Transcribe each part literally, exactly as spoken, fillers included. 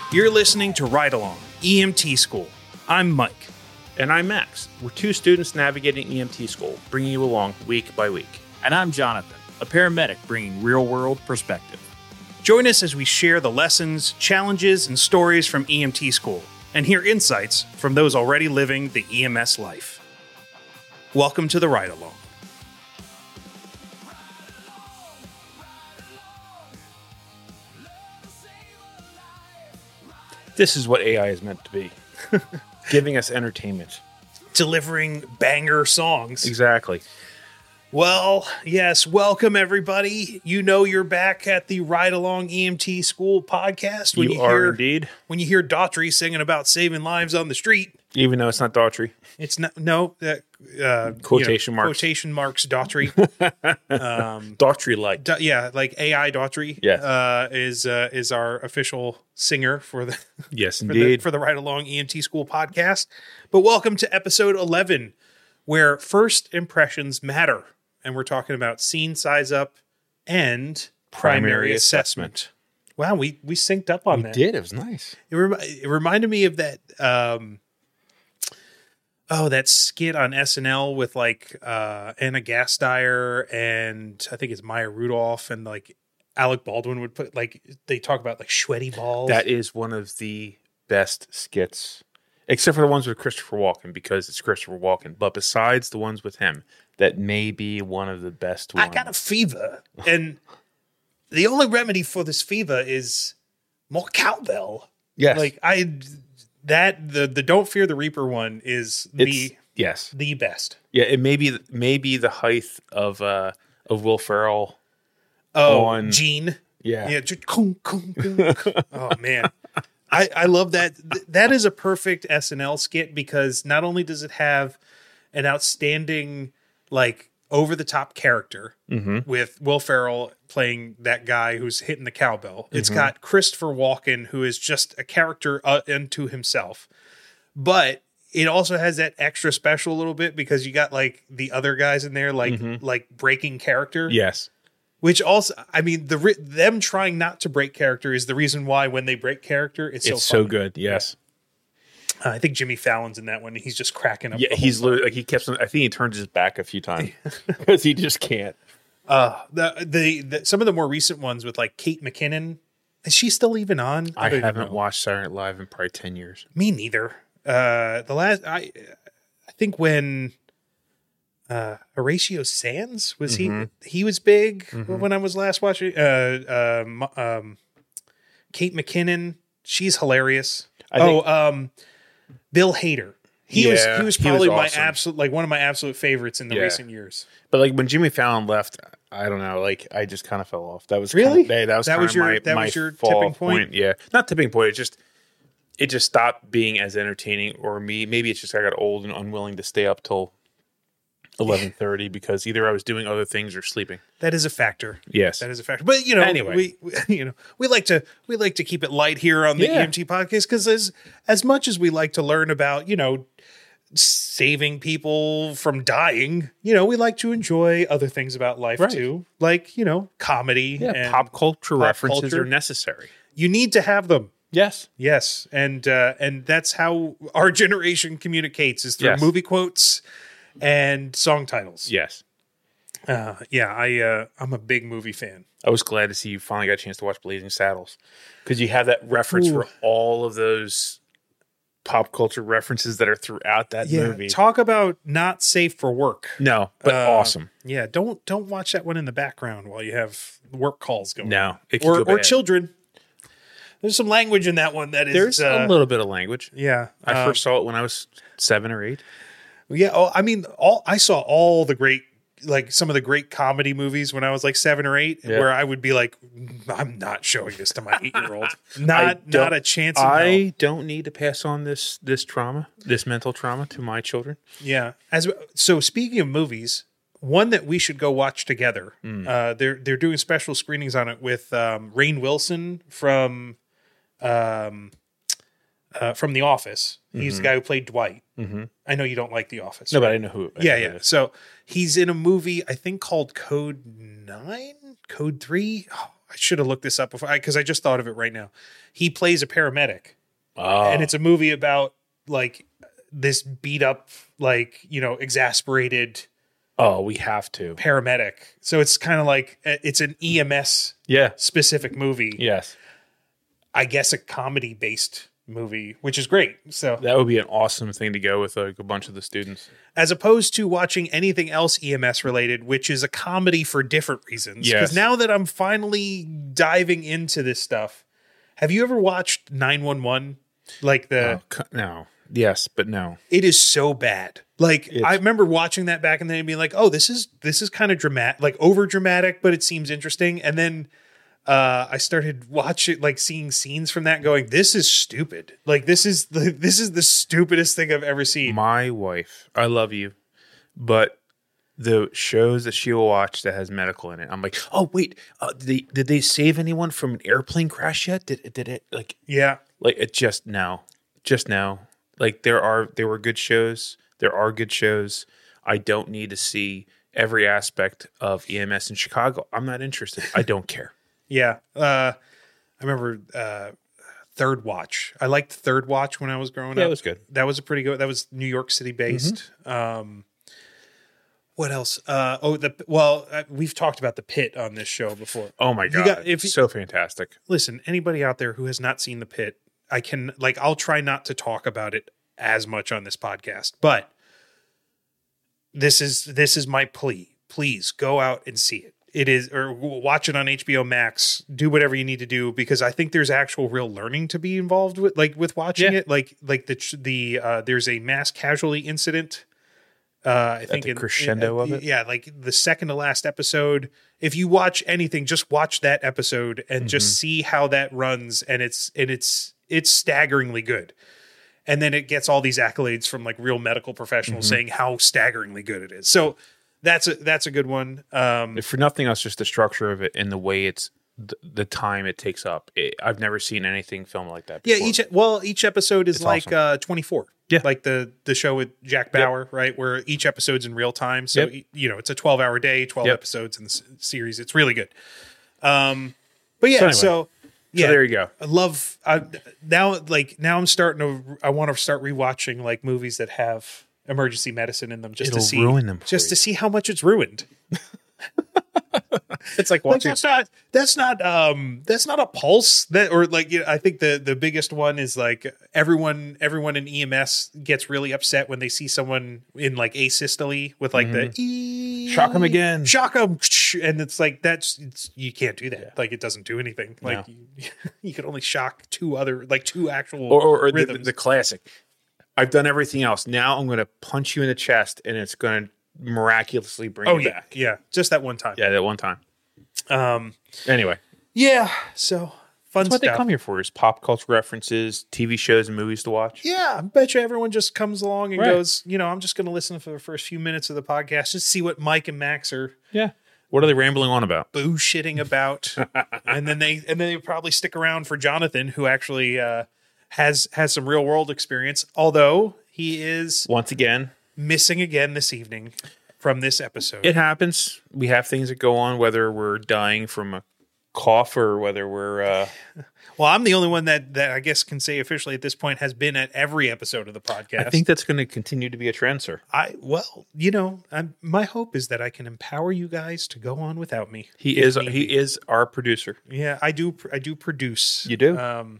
You're listening to Ride Along, E M T School. I'm Mike. And I'm Max. We're two students navigating E M T school, bringing you along week by week. And I'm Jonathan, a paramedic bringing real-world perspective. Join us as we share the lessons, challenges, and stories from E M T school, and hear insights from those already living the E M S life. Welcome to the Ride Along. This is what A I is meant to be. Giving us entertainment. Delivering banger songs. Exactly. Well, yes, welcome everybody. You know you're back at the Ride Along E M T School podcast. When you, you are hear, indeed. When you hear Daughtry singing about saving lives on the street. Even though it's not Daughtry. It's not, no, uh, uh, quotation you know, marks. Quotation marks Daughtry. um, Daughtry like. Da, yeah, like A I Daughtry yes. uh, is uh, is our official singer for the yes, for indeed. the, for the Ride Along E M T School podcast. But welcome to episode eleven, where first impressions matter, and we're talking about scene size up and primary, Primary assessment. assessment. Wow, we we synced up on we that. did. It was nice. It, rem- it reminded me of that. Um, Oh, that skit on S N L with like uh, Anna Gasteyer and I think it's Maya Rudolph and like Alec Baldwin would put like they talk about like sweaty balls. That is one of the best skits, except for the ones with Christopher Walken because it's Christopher Walken. But besides the ones with him, that may be one of the best ones. I got a fever, and the only remedy for this fever is more cowbell. Yes, like I. That the the Don't Fear the Reaper one is the it's, yes the best. Yeah, it may be maybe the height of uh of Will Ferrell. Oh, on, Gene. Yeah, yeah. Just, kung, kung, kung. Oh man, I I love that. That is a perfect S N L skit because not only does it have an outstanding like over the top character mm-hmm. with Will Ferrell playing that guy who's hitting the cowbell. Mm-hmm. It's got Christopher Walken, who is just a character uh, unto himself. But it also has that extra special a little bit because you got like the other guys in there, like mm-hmm. like breaking character. Yes. Which also, I mean, the them trying not to break character is the reason why when they break character, it's, it's so so good. Yes. Yeah. Uh, I think Jimmy Fallon's in that one. And he's just cracking up. Yeah, he's literally, like he kept. I think he turns his back a few times because he just can't. Uh, the, the the some of the more recent ones with like Kate McKinnon, is she still even on? I, I haven't watched Saturday Night Live in probably ten years. Me neither. Uh, the last I I think when uh, Horatio Sands was mm-hmm. he he was big mm-hmm. when I was last watching. Uh, um, um, Kate McKinnon, she's hilarious. I oh, think- um. Bill Hader. He yeah, was he was probably he was awesome. my absolute like one of my absolute favorites in the yeah. recent years. But like when Jimmy Fallon left, I don't know, like I just kind of fell off. That was really kind of, that was that was your my, that my was your tipping point? point. Yeah, not tipping point. It just it just stopped being as entertaining. Or me, maybe it's just I got old and unwilling to stay up till eleven thirty because either I was doing other things or sleeping. That is a factor. Yes, that is a factor. But you know, anyway, we, we you know we like to we like to keep it light here on the yeah. E M T podcast because as as much as we like to learn about you know saving people from dying, you know, we like to enjoy other things about life right. too, like you know, comedy. Yeah, and pop culture pop references culture. are necessary. You need to have them. Yes, yes, and uh, and that's how our generation communicates is through yes. movie quotes and song titles. Yes. Uh, yeah, I, uh, I'm a big movie fan. I was glad to see you finally got a chance to watch Blazing Saddles because you have that reference Ooh. for all of those pop culture references that are throughout that yeah, movie. Talk about not safe for work. No, but uh, awesome. Yeah, don't don't watch that one in the background while you have work calls going. No, it can or, go or children. There's some language in that one that is. There's uh, a little bit of language. Yeah, I um, first saw it when I was seven or eight. Yeah, oh, I mean, all I saw all the great, like some of the great comedy movies when I was like seven or eight, yeah. where I would be like, I'm not showing this to my eight-year-old. Not, not a chance. In I hell. don't need to pass on this this trauma, this mental trauma, to my children. Yeah. As so, speaking of movies, one that we should go watch together. Mm. Uh, they're they're doing special screenings on it with um, Rainn Wilson from, um, uh, from The Office. He's mm-hmm. the guy who played Dwight. Mm-hmm. I know you don't like The Office. No, right? but I know who. I yeah, know yeah. who So he's in a movie I think called Code Nine, Code Three. Oh, I I should have looked this up before because I, I just thought of it right now. He plays a paramedic, Oh. and it's a movie about like this beat up, like you know, exasperated Oh, we have to. paramedic. So it's kind of like it's an E M S Yeah. specific movie. Yes. I guess a comedy based movie, which is great. So That would be an awesome thing to go with like a bunch of the students. as opposed to watching anything else E M S related, which is a comedy for different reasons. Yes. Because now that I'm finally diving into this stuff, have you ever watched nine one one? Like the, Oh, co- no. Yes, but no. it is so bad. Like It's- I remember watching that back in the day and being like, oh, this is, this is kind of dramatic, like over dramatic, but it seems interesting. And then uh, I started watching, like seeing scenes from that going, this is stupid. Like this is the, this is the stupidest thing I've ever seen. My wife, I love you, but the shows that she will watch that has medical in it, I'm like, oh wait, uh, did they did they save anyone from an airplane crash yet? Did did it like Yeah. like it just now, just now? Like there are there were good shows, there are good shows. I don't need to see every aspect of E M S in Chicago. I'm not interested. I don't care. Yeah. Uh, I remember uh, Third Watch. I liked Third Watch when I was growing Yeah, up. it was good. That was a pretty good. That was New York City based. Um, what else? Uh, oh, the well, uh, we've talked about The Pit on this show before. Oh my You god, got- if you- so fantastic. Listen, anybody out there who has not seen The Pit, I can like I'll try not to talk about it as much on this podcast, but this is this is my plea. Please go out and see it. It is, or watch it on H B O Max. Do whatever you need to do because I think there's actual real learning to be involved with, like with watching Yeah. it. Like like the the uh, there's a mass casualty incident. Uh, I think the in- crescendo in- of it? Yeah, like the second to last episode. If you watch anything, just watch that episode and Mm-hmm. just see how that runs, and it's and it's it's staggeringly good. And then it gets all these accolades from like real medical professionals Mm-hmm. saying how staggeringly good it is. So that's a that's a good one. Um, If for nothing else, just the structure of it and the way it's th- the time it takes up. It, I've never seen anything filmed like that yeah, before. each well each episode is It's like awesome. uh, twenty-four. Yeah. Like the the show with Jack Bauer, right? Where each episode's in real time. So Yep. y- you know, it's a twelve hour day, twelve Yep. episodes in the s- series. It's really good. Um, but yeah, So anyway. so yeah, So there you go. I love I, now. Like now, I'm starting to. I want to start rewatching like movies that have emergency medicine in them, just It'll to see ruin them for just you. to see how much it's ruined. It's like Like, watching. that's not that's not um that's not a pulse that or like you know, I think the the biggest one is like everyone everyone in E M S gets really upset when they see someone in like asystole with like the e- Shock 'em again. shock 'em, and it's like that's it's, you can't do that, like it doesn't do anything, like No. you, you can only shock two other like two actual or or, or the, rhythms. the classic. I've done everything else. Now I'm going to punch you in the chest, and it's going to miraculously bring oh you yeah back. yeah just that one time Yeah, that one time. um Anyway, yeah so fun that's what stuff. they come here for: is pop culture references, T V shows, and movies to watch. Yeah, I bet you everyone just comes along and Right. goes, you know, I'm just going to listen for the first few minutes of the podcast, just see what Mike and Max are Yeah. What are they rambling on about? bullshitting about, and then they and then they probably stick around for Jonathan, who actually uh, has has some real world experience, although he is Once again, missing again this evening from this episode. it happens. We have things that go on, whether we're dying from a cough or whether we're. Uh, well, I'm the only one that that I guess can say officially at this point has been at every episode of the podcast. I think that's going to continue to be a trend, sir. I well, you know, I'm, my hope is that I can empower you guys to go on without me. He if is. need He be. is our producer. Yeah, I do. I do produce. You do? Um,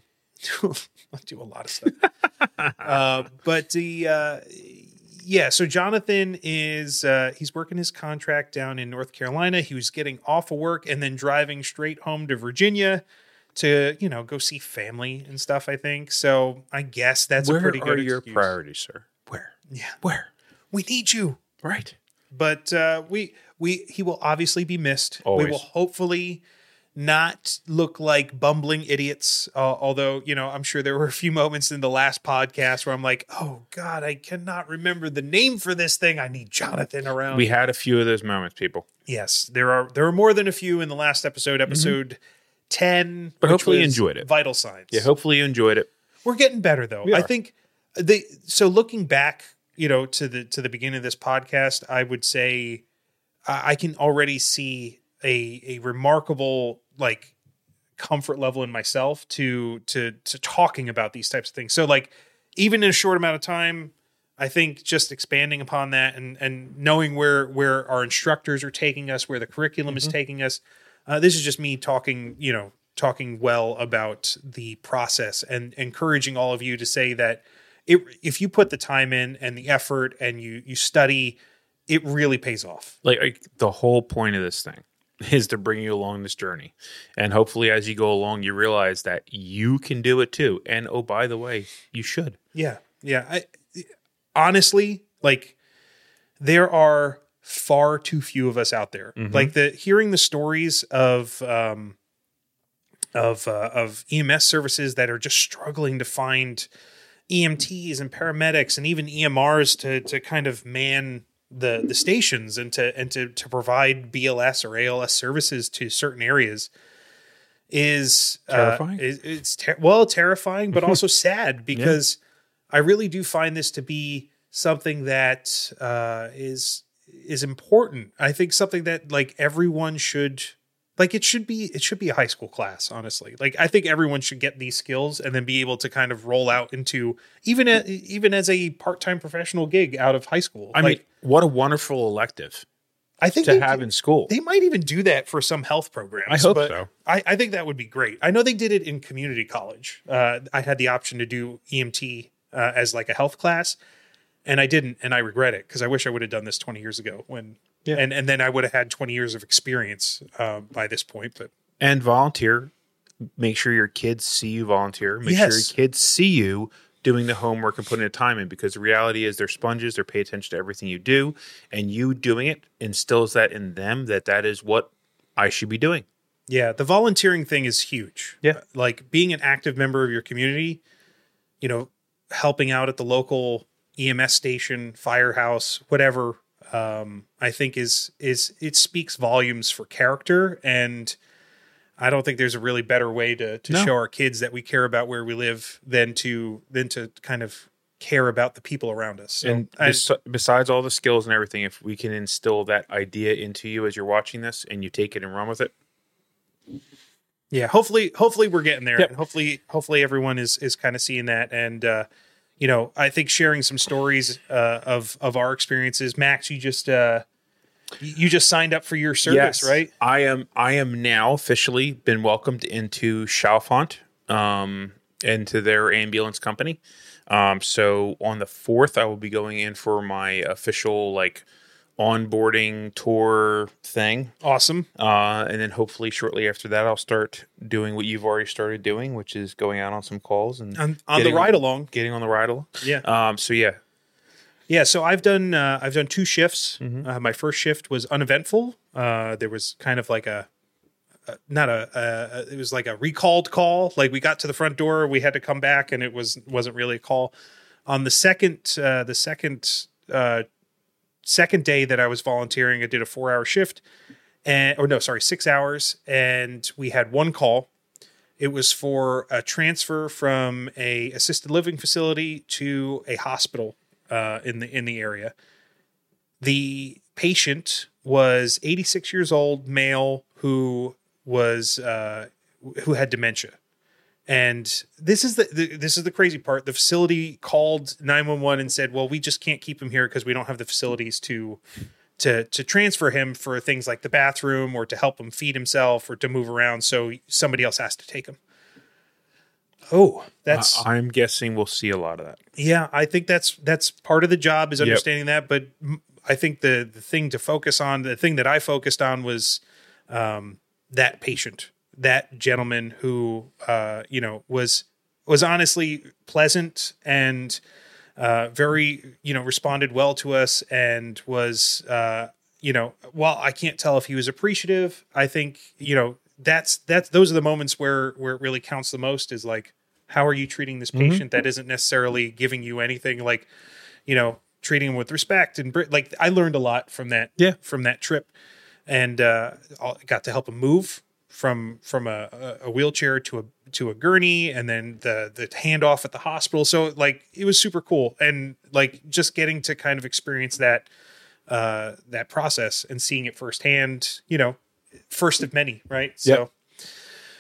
I do a lot of stuff. uh, but the uh, yeah, so Jonathan is uh, he's working his contract down in North Carolina. He was getting off of work and then driving straight home to Virginia to you know go see family and stuff. I think so. I guess that's Where a pretty good are your excuse. priorities, sir? Where? Yeah, Where? we need you. Right. But uh, we we he will obviously be missed. Always. We will hopefully not look like bumbling idiots. Uh, although you know, I'm sure there were a few moments in the last podcast where I'm like, "Oh God, I cannot remember the name for this thing. I need Jonathan around." We had a few of those moments, people. yes, there are there are more than a few in the last episode, episode ten. Mm-hmm. But which hopefully you was enjoyed it. Vital Signs. Yeah. Hopefully you enjoyed it. We're getting better though. We I are. think they so looking back, you know, to the to the beginning of this podcast, I would say I I can already see a a remarkable like comfort level in myself to to to talking about these types of things. So like even in a short amount of time, I think just expanding upon that and and knowing where where our instructors are taking us, where the curriculum Mm-hmm. is taking us. Uh, this is just me talking, you know, talking well about the process and encouraging all of you to say that it, if you put the time in and the effort and you you study, it really pays off. Like, like the whole point of this thing is to bring you along this journey. And hopefully as you go along, you realize that you can do it too. And oh, by the way, you should. Yeah. Yeah. I, honestly, like there are far too few of us out there. Like the hearing the stories of um of uh, of E M S services that are just struggling to find E M Ts and paramedics and even E M Rs to to kind of man the the stations and to and to to provide B L S or A L S services to certain areas is Terrifying? Uh, is, it's ter- well terrifying, but also sad because I really do find this to be something that uh, is is important. I think something that like everyone should like it should be it should be a high school class, honestly. Like I think everyone should get these skills and then be able to kind of roll out into even a, even as a part-time professional gig out of high school. I like mean, what a wonderful elective I think to they have do- in school. They might even do that for some health programs. I hope but so. I, I think that would be great. I know they did it in community college. Uh, I had the option to do E M T uh, as like a health class, and I didn't, and I regret it because I wish I would have done this twenty years ago. When Yeah. and and then I would have had twenty years of experience uh, by this point. But And volunteer. Make sure your kids see you volunteer. Make sure Yes. your kids see you doing the homework and putting the time in, because the reality is they're sponges. They're pay attention to everything you do, and you doing it instills that in them that that is what I should be doing. yeah, the volunteering thing is huge. Yeah. Like being an active member of your community, you know, helping out at the local E M S station, firehouse, whatever, um, I think is, is it speaks volumes for character. And I don't think there's a really better way to, to No. show our kids that we care about where we live than to, than to kind of care about the people around us. So And I- bes- besides all the skills and everything, if we can instill that idea into you as you're watching this and you take it and run with it, yeah, hopefully, hopefully we're getting there. Yep. And hopefully, hopefully everyone is, is kind of seeing that. And, uh, you know, I think sharing some stories, uh, of, of our experiences. Max, you just, uh, you just signed up for your service, right? I am. I am now officially been welcomed into Chalfont, um, into their ambulance company. Um, so on the fourth, I will be going in for my official like onboarding tour thing, Awesome. uh, and then hopefully shortly after that, I'll start doing what you've already started doing, which is going out on some calls and On, on the getting ride along. getting on the ride along. Yeah. Um. So yeah. Yeah, so I've done uh, I've done two shifts. Mm-hmm. Uh, my first shift was uneventful. Uh, there was kind of like a, a not a, a it was like a recalled call. Like we got to the front door, we had to come back, and it was wasn't really a call. On the second uh, the second uh, second day that I was volunteering, I did a four hour shift, and or no, sorry, six hours, and we had one call. It was for a transfer from a assisted living facility to a hospital uh, in the in the area. The patient was eighty-six years old, male, who was uh, who had dementia. And this is the, the this is the crazy part. The facility called nine one one and said, "Well, we just can't keep him here because we don't have the facilities to to to transfer him for things like the bathroom or to help him feed himself or to move around. So somebody else has to take him." Oh, that's I- I'm guessing we'll see a lot of that. yeah, I think that's that's part of the job is Yep. understanding that. But m- I think the the thing to focus on, the thing that I focused on was um, that patient, that gentleman who uh, you know was was honestly pleasant and uh, very you know responded well to us and was uh, you know while I can't tell if he was appreciative, I think you know that's that's those are the moments where where it really counts the most is like, how are you treating this patient that isn't necessarily giving you anything, like, you know, treating him with respect and br- like I learned a lot from that, Yeah. from that trip, and uh, I got to help him move from from a, a wheelchair to a to a gurney, and then the the handoff at the hospital. So like it was super cool, and like just getting to kind of experience that uh, that process and seeing it firsthand, you know, first of many, right? So.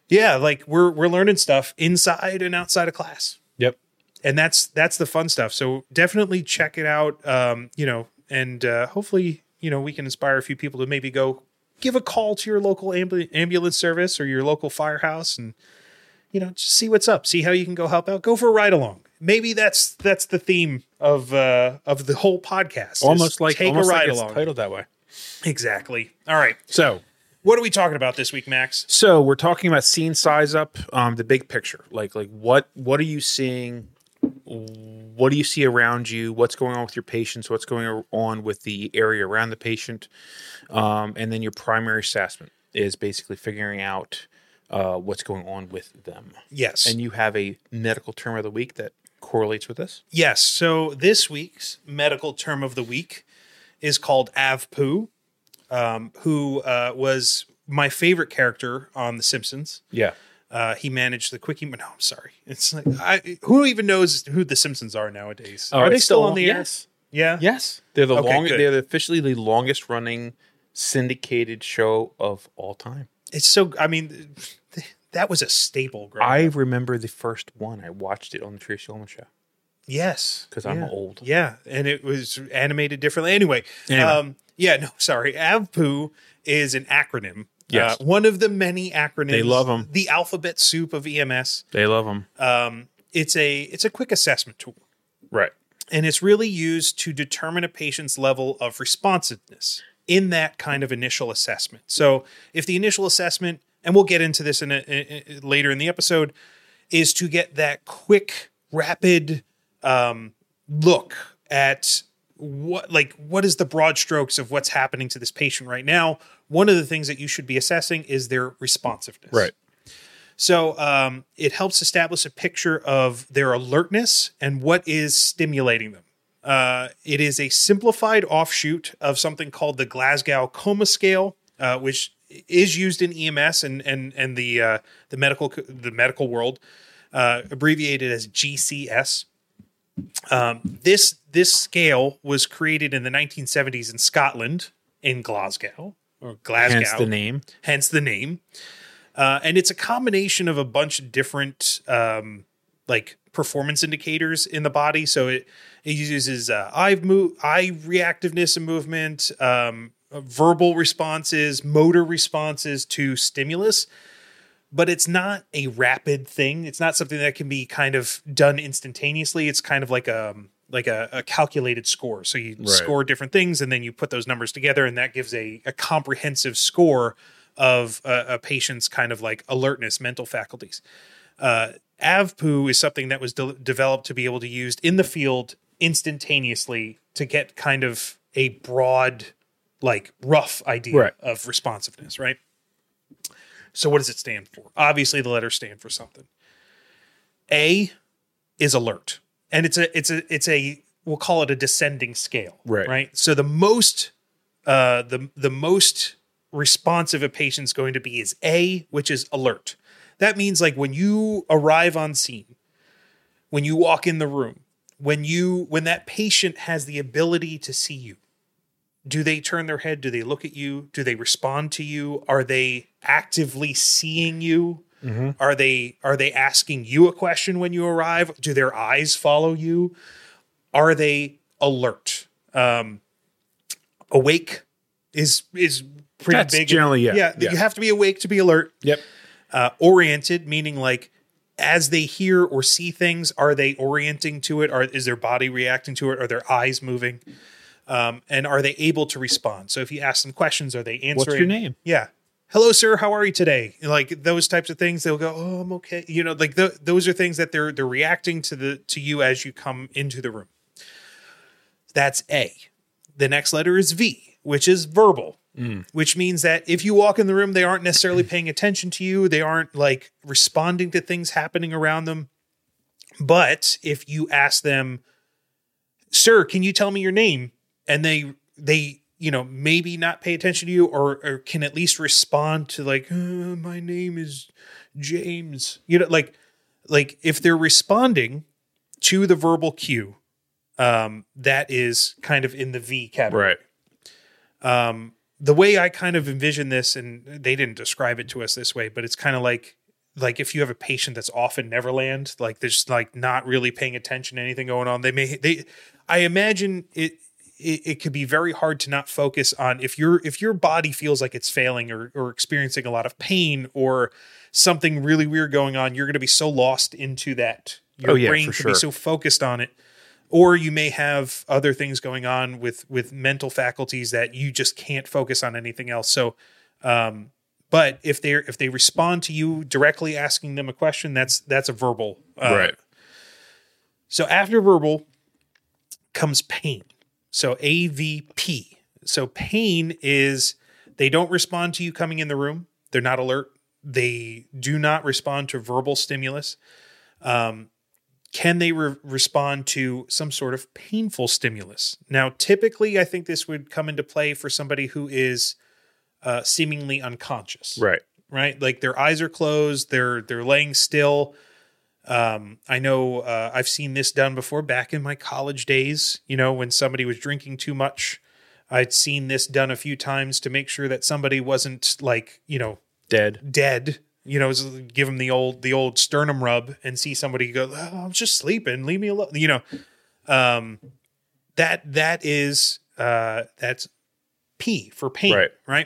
Yeah, like we're we're learning stuff inside and outside of class. Yep. And that's that's the fun stuff. So definitely check it out. Um, you know, and uh, hopefully, you know, we can inspire a few people to maybe go give a call to your local ambu- ambulance service or your local firehouse, and you know, just see what's up. See how you can go help out. Go for a ride along. Maybe that's that's the theme of uh, of the whole podcast. Almost like take almost a ride like it's along. titled that way. Exactly. All right. So. What are we talking about this week, Max? So we're talking about scene size up, um, the big picture. Like, like what what are you seeing? What do you see around you? What's going on with your patients? What's going on with the area around the patient? Um, and then your primary assessment is basically figuring out uh, what's going on with them. Yes. And you have a medical term of the week that correlates with this? Yes. So this week's medical term of the week is called A V P U. Um, who uh, was my favorite character on The Simpsons. Yeah. Uh, he managed the quickie. No, I'm sorry. It's like, I, who even knows who The Simpsons are nowadays? Oh, are they it's still still on the air? yes. Yeah. Yes. They're the Okay, longest, good. they're officially the longest running syndicated show of all time. It's so, I mean, that was a staple. Growing I up. remember the first one. I watched it on the Tracy Ullman show. Yes. Because I'm Yeah. old. Yeah. And it was animated differently. Anyway. Anyway. Um, yeah, no, sorry. A V P U is an acronym. Yes. Uh, one of the many acronyms. They love 'em. The alphabet soup of E M S. They love them. Um, it's a it's a quick assessment tool. Right. And it's really used to determine a patient's level of responsiveness in that kind of initial assessment. So if the initial assessment, and we'll get into this in a, in, in- later in the episode, is to get that quick, rapid um, look at what, like, what is the broad strokes of what's happening to this patient right now. One of the things that you should be assessing is their responsiveness. Right. So um, it helps establish a picture of their alertness and what is stimulating them. Uh, it is a simplified offshoot of something called the Glasgow Coma Scale, uh, which is used in E M S and and and the uh, the medical the medical world, uh, abbreviated as G C S. Um, this this scale was created in the nineteen seventies in Scotland, in Glasgow or Glasgow. Hence the name. Hence the name. Uh, and it's a combination of a bunch of different um, like performance indicators in the body. So it it uses uh, eye move, eye reactiveness and movement, um, verbal responses, motor responses to stimulus. But it's not a rapid thing. It's not something that can be kind of done instantaneously. It's kind of like a like a, a calculated score. So you Right. score different things, and then you put those numbers together, and that gives a, a comprehensive score of a, a patient's kind of like alertness, mental faculties. Uh, A V P U is something that was de- developed to be able to be used in the field instantaneously to get kind of a broad, like rough idea Right. of responsiveness, right? So what does it stand for? Obviously, the letters stand for something. A is alert, and it's a it's a it's a we'll call it a descending scale, Right. Right. So the most uh, the the most responsive a patient's going to be is A, which is alert. That means like when you arrive on scene, when you walk in the room, when you when that patient has the ability to see you. Do they turn their head? Do they look at you? Do they respond to you? Are they actively seeing you? Mm-hmm. Are they are they asking you a question when you arrive? Do their eyes follow you? Are they alert? Um, awake is is pretty That's big. generally, yeah. yeah. Yeah. You have to be awake to be alert. Yep. Uh, oriented, meaning like as they hear or see things, are they orienting to it? Or is their body reacting to it? Are their eyes moving? Um, and are they able to respond? So if you ask them questions, are they answering? What's your name? Yeah. Hello, sir. How are you today? Like those types of things, they'll go, "Oh, I'm okay." You know, like th- those are things that they're they're reacting to the to you as you come into the room. That's A. The next letter is V, which is verbal, Mm. which means that if you walk in the room, they aren't necessarily paying attention to you. They aren't like responding to things happening around them. But if you ask them, "Sir, can you tell me your name?" and they they you know maybe not pay attention to you, or, or can at least respond to like, uh, "My name is James," you know, like like if they're responding to the verbal cue, um, that is kind of in the V category. Right. Um, the way I kind of envision this, and they didn't describe it to us this way, but it's kind of like like if you have a patient that's off in Neverland, like they're just like not really paying attention to anything going on, they may they I imagine it it, it could be very hard to not focus on if your if your body feels like it's failing or or experiencing a lot of pain or something really weird going on, you're going to be so lost into that. Your Oh, yeah, brain for can sure. be so focused on it. Or you may have other things going on with with mental faculties that you just can't focus on anything else. So um but if they if they respond to you directly asking them a question, that's that's a verbal. Uh, Right. So after verbal comes pain. So A V P. So pain is they don't respond to you coming in the room. They're not alert. They do not respond to verbal stimulus. Um, can they re- respond to some sort of painful stimulus? Now, typically, I think this would come into play for somebody who is uh, seemingly unconscious. Right. Right? Like their eyes are closed, they're they're laying still. Um, I know uh, I've seen this done before back in my college days, you know, when somebody was drinking too much. I'd seen this done a few times to make sure that somebody wasn't like, you know, Dead. dead, you know, give them the old the old sternum rub and see somebody go, oh, I'm just sleeping, leave me alone. You know, um, that that is uh, that's P for pain, Right. right?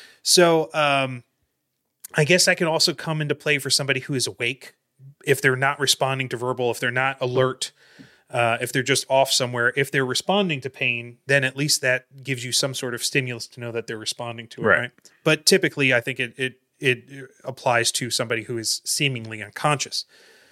So um, I guess that can also come into play for somebody who is awake. If they're not responding to verbal, if they're not alert, uh, if they're just off somewhere, if they're responding to pain, then at least that gives you some sort of stimulus to know that they're responding to it, Right. right? But typically, I think it it it applies to somebody who is seemingly unconscious.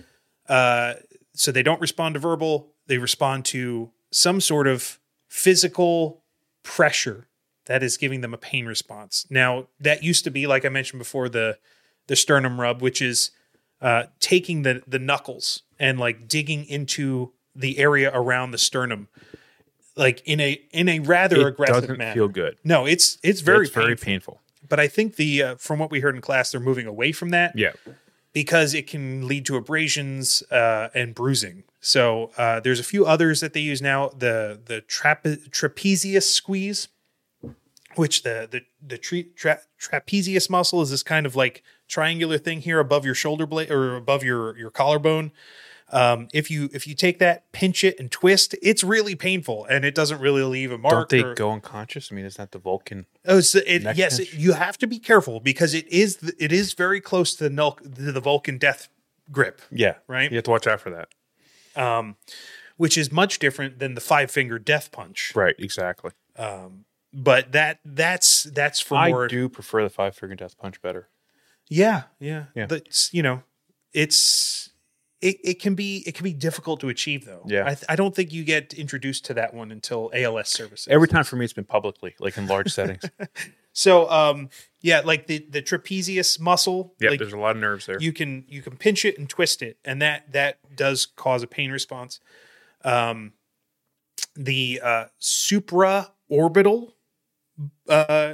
Uh, so they don't respond to verbal; they respond to some sort of physical pressure that is giving them a pain response. Now, that used to be, like I mentioned before, the the sternum rub, which is uh, taking the the knuckles and like digging into the area around the sternum, like in a in a rather It aggressive doesn't manner. feel good. No, it's it's very it's very painful. painful. But I think the uh, from what we heard in class, they're moving away from that Yeah. because it can lead to abrasions uh, and bruising. So uh, there's a few others that they use now. The the trape- trapezius squeeze, which the the the tre- tra- trapezius muscle is this kind of like triangular thing here above your shoulder blade or above your your collarbone. Um, if you if you take that, pinch it, and twist, it's really painful, and it doesn't really leave a mark. Don't they or- go unconscious? I mean, isn't that the Vulcan? Oh, so it, Neck yes, pinch? it- you have to be careful because it is th- it is very close to the Nul- to the Vulcan death grip, Yeah. Right. You have to watch out for that. which is much different than the five finger death punch. Right. Exactly. But that that's that's for I more. do prefer the five finger death punch better. Yeah, yeah, Yeah. That's you know, it's it, it can be it can be difficult to achieve though. Yeah. I, th- I don't think you get introduced to that one until A L S services. Every time for me, it's been publicly, like in large settings. So um yeah, like the the trapezius muscle. Yeah. like, There's a lot of nerves there. you can you can pinch it and twist it, and that that does cause a pain response. Um, the uh, supraorbital uh,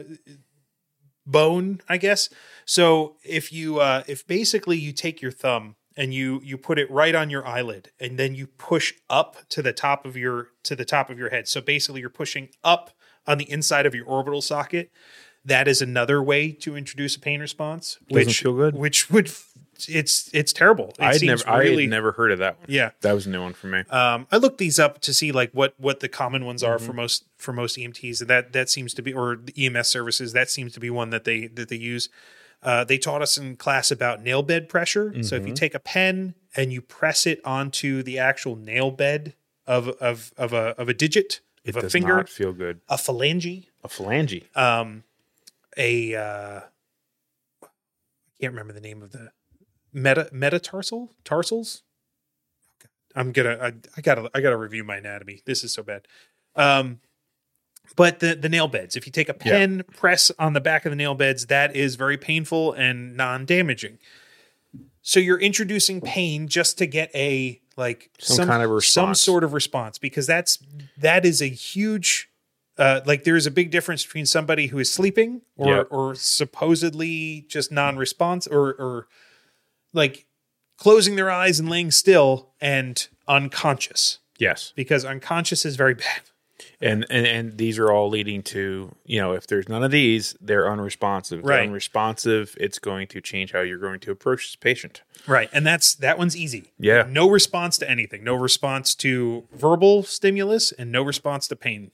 bone, I guess. So if you uh, if basically you take your thumb and you you put it right on your eyelid, and then you push up to the top of your to the top of your head. So basically, you're pushing up on the inside of your orbital socket. That is another way to introduce a pain response, Doesn't which feel good. Which would it's it's terrible. It I had seems never, I really had never heard of that one. yeah. That was a new one for me. Um, I looked these up to see like what what the common ones are Mm-hmm. for most for most E M Ts, and that that seems to be or the E M S services. That seems to be one that they that they use. Uh, they taught us in class about nail bed pressure. So Mm-hmm. if you take a pen and you press it onto the actual nail bed of of of a of a digit, It of a does finger, not feel good. a phalange, A phalange. um, a uh, I can't remember the name of the meta metatarsal tarsals. I'm gonna I, I gotta I gotta review my anatomy. This is so bad. Um, but the the nail beds. If you take a pen, press on the back of the nail beds, that is very painful and non-damaging. So you're introducing pain just to get a like Some kind of some response. sort of response, because that's that is a huge uh, like there is a big difference between somebody who is sleeping or Yeah. or supposedly just non-response or or like closing their eyes and laying still and unconscious, Yes. because unconscious is very bad. And, and and these are all leading to, you know, if there's none of these, they're unresponsive. If Right. they're unresponsive, it's going to change how you're going to approach this patient. Right. And that's that one's easy. Yeah. No response to anything. No response to verbal stimulus and no response to pain.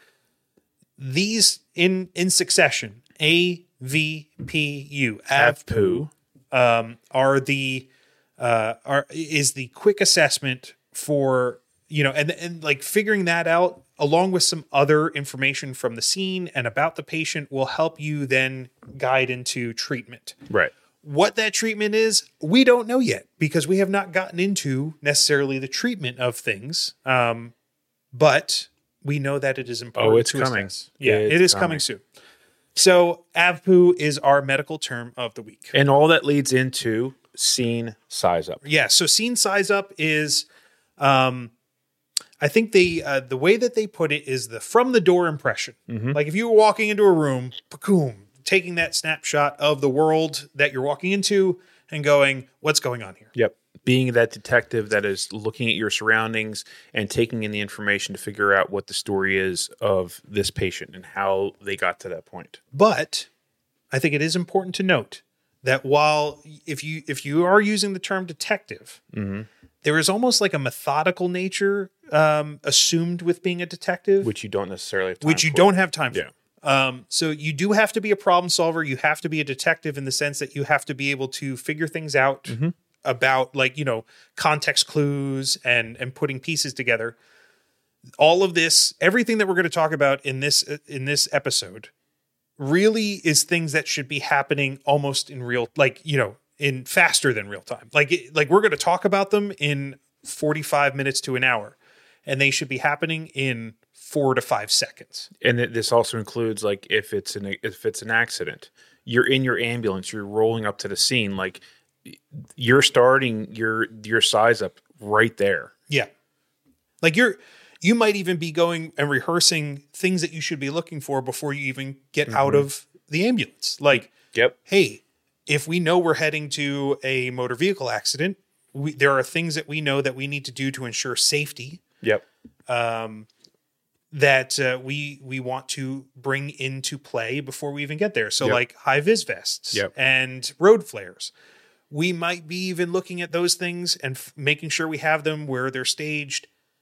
These in in succession, A, V, P, U, A V, P U, um, are the uh, are is the quick assessment for, you know, and and like figuring that out along with some other information from the scene and about the patient will help you then guide into treatment. Right. What that treatment is, we don't know yet because we have not gotten into necessarily the treatment of things. Um, but we know that it is important. Oh, it's to coming. assess. Yeah, It's it is coming. coming soon. So A V P U is our medical term of the week. And all that leads into scene size up. Yeah. So scene size up is, um, I think they uh, the way that they put it is the from the door impression. Mm-hmm. Like if you were walking into a room, boom, taking that snapshot of the world that you're walking into and going, what's going on here? Yep. Being that detective that is looking at your surroundings and taking in the information to figure out what the story is of this patient and how they got to that point. But I think it is important to note that while if you if you are using the term detective, Mm-hmm. there is almost like a methodical nature um, assumed with being a detective, Which you don't necessarily have time which you for. don't have time for. Yeah. Um, so you do have to be a problem solver. You have to be a detective in the sense that you have to be able to figure things out Mm-hmm. about, like, you know, context clues and and putting pieces together. All of this, everything that we're going to talk about in this in this episode, really is things that should be happening almost in real, like, you know, in faster than real time. Like it, like we're going to talk about them in forty-five minutes to an hour, and they should be happening in four to five seconds. And th- this also includes, like, if it's an if it's an accident, you're in your ambulance, you're rolling up to the scene, like you're starting your your size up right there. Yeah. Like you're, you might even be going and rehearsing things that you should be looking for before you even get out of the ambulance. Like, Yep. hey, if we know we're heading to a motor vehicle accident, we, there are things that we know that we need to do to ensure safety Yep. that uh, we we want to bring into play before we even get there. So Yep. like high vis vests Yep. and road flares. We might be even looking at those things and f- making sure we have them where they're staged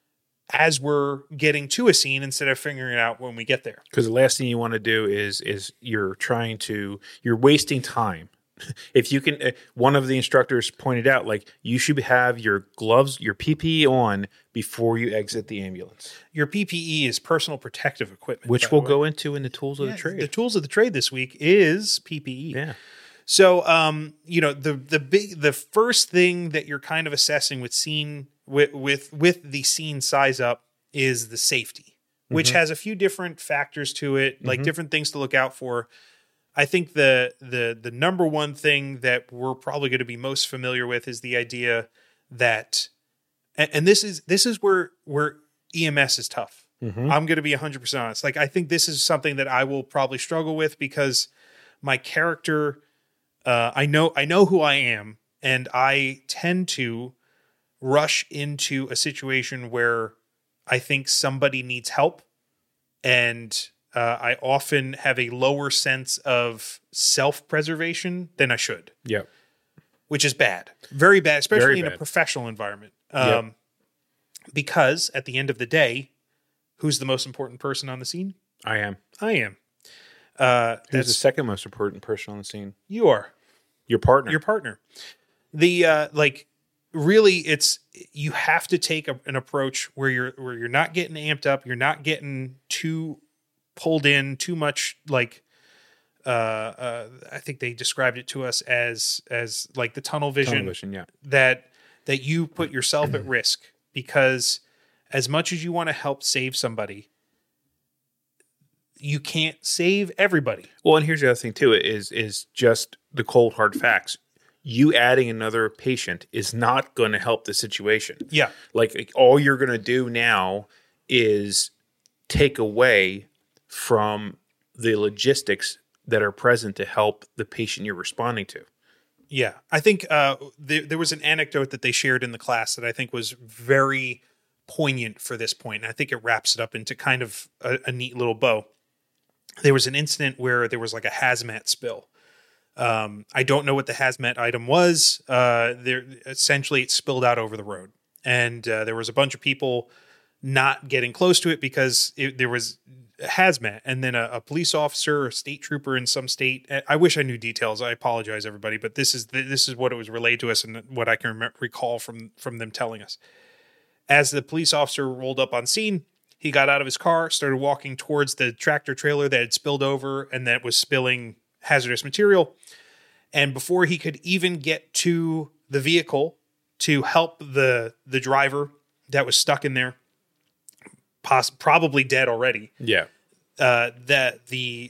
as we're getting to a scene instead of figuring it out when we get there. Because the last thing you want to do is is you're trying to you're wasting time. If you can, uh, one of the instructors pointed out, like, you should have your gloves, your P P E on before you exit the ambulance, Your P P E is personal protective equipment, which by we'll the way. go into in the tools of Yeah, the trade. The tools of the trade this week is P P E. yeah. So, um, you know, the the big the first thing that you're kind of assessing with scene with with with the scene size up is the safety, which has a few different factors to it, like different things to look out for. I think the the the number one thing that we're probably going to be most familiar with is the idea that, and, and this is this is where where E M S is tough. I'm going to be one hundred percent honest. Like, I think this is something that I will probably struggle with because my character. Uh, I know I know who I am, and I tend to rush into a situation where I think somebody needs help, and uh, I often have a lower sense of self-preservation than I should, Yep. which is bad, very bad, especially Very in a bad. professional environment. Um, Because at the end of the day, who's the most important person on the scene? I am. I am. Uh, Who's the that's second most important person on the scene? you are. Your partner. Your partner. The uh like really it's you have to take a, an approach where you're where you're not getting amped up, you're not getting too pulled in too much, like uh uh I think they described it to us as as like the tunnel vision, Tunnel vision, yeah. that that you put yourself at risk, because as much as you want to help save somebody, you can't save everybody. Well, and here's the other thing too: is is just the cold hard facts. You adding another patient is not going to help the situation. Yeah. Like, like, all you're going to do now is take away from the logistics that are present to help the patient you're responding to. Yeah, I think uh, there, there was an anecdote that they shared in the class that I think was very poignant for this point. And I think it wraps it up into kind of a, a neat little bow. There was an incident where there was like a hazmat spill. Um, I don't know what the hazmat item was. Uh, there essentially it spilled out over the road, and uh, there was a bunch of people not getting close to it because it, there was hazmat, and then a, a police officer or state trooper in some state. I wish I knew details. I apologize, everybody, but this is the, this is what it was relayed to us and what I can rem- recall from from them telling us. As the police officer rolled up on scene, he got out of his car, started walking towards the tractor trailer that had spilled over and that was spilling hazardous material. And before he could even get to the vehicle to help the the driver that was stuck in there, poss- probably dead already, Yeah. uh, that the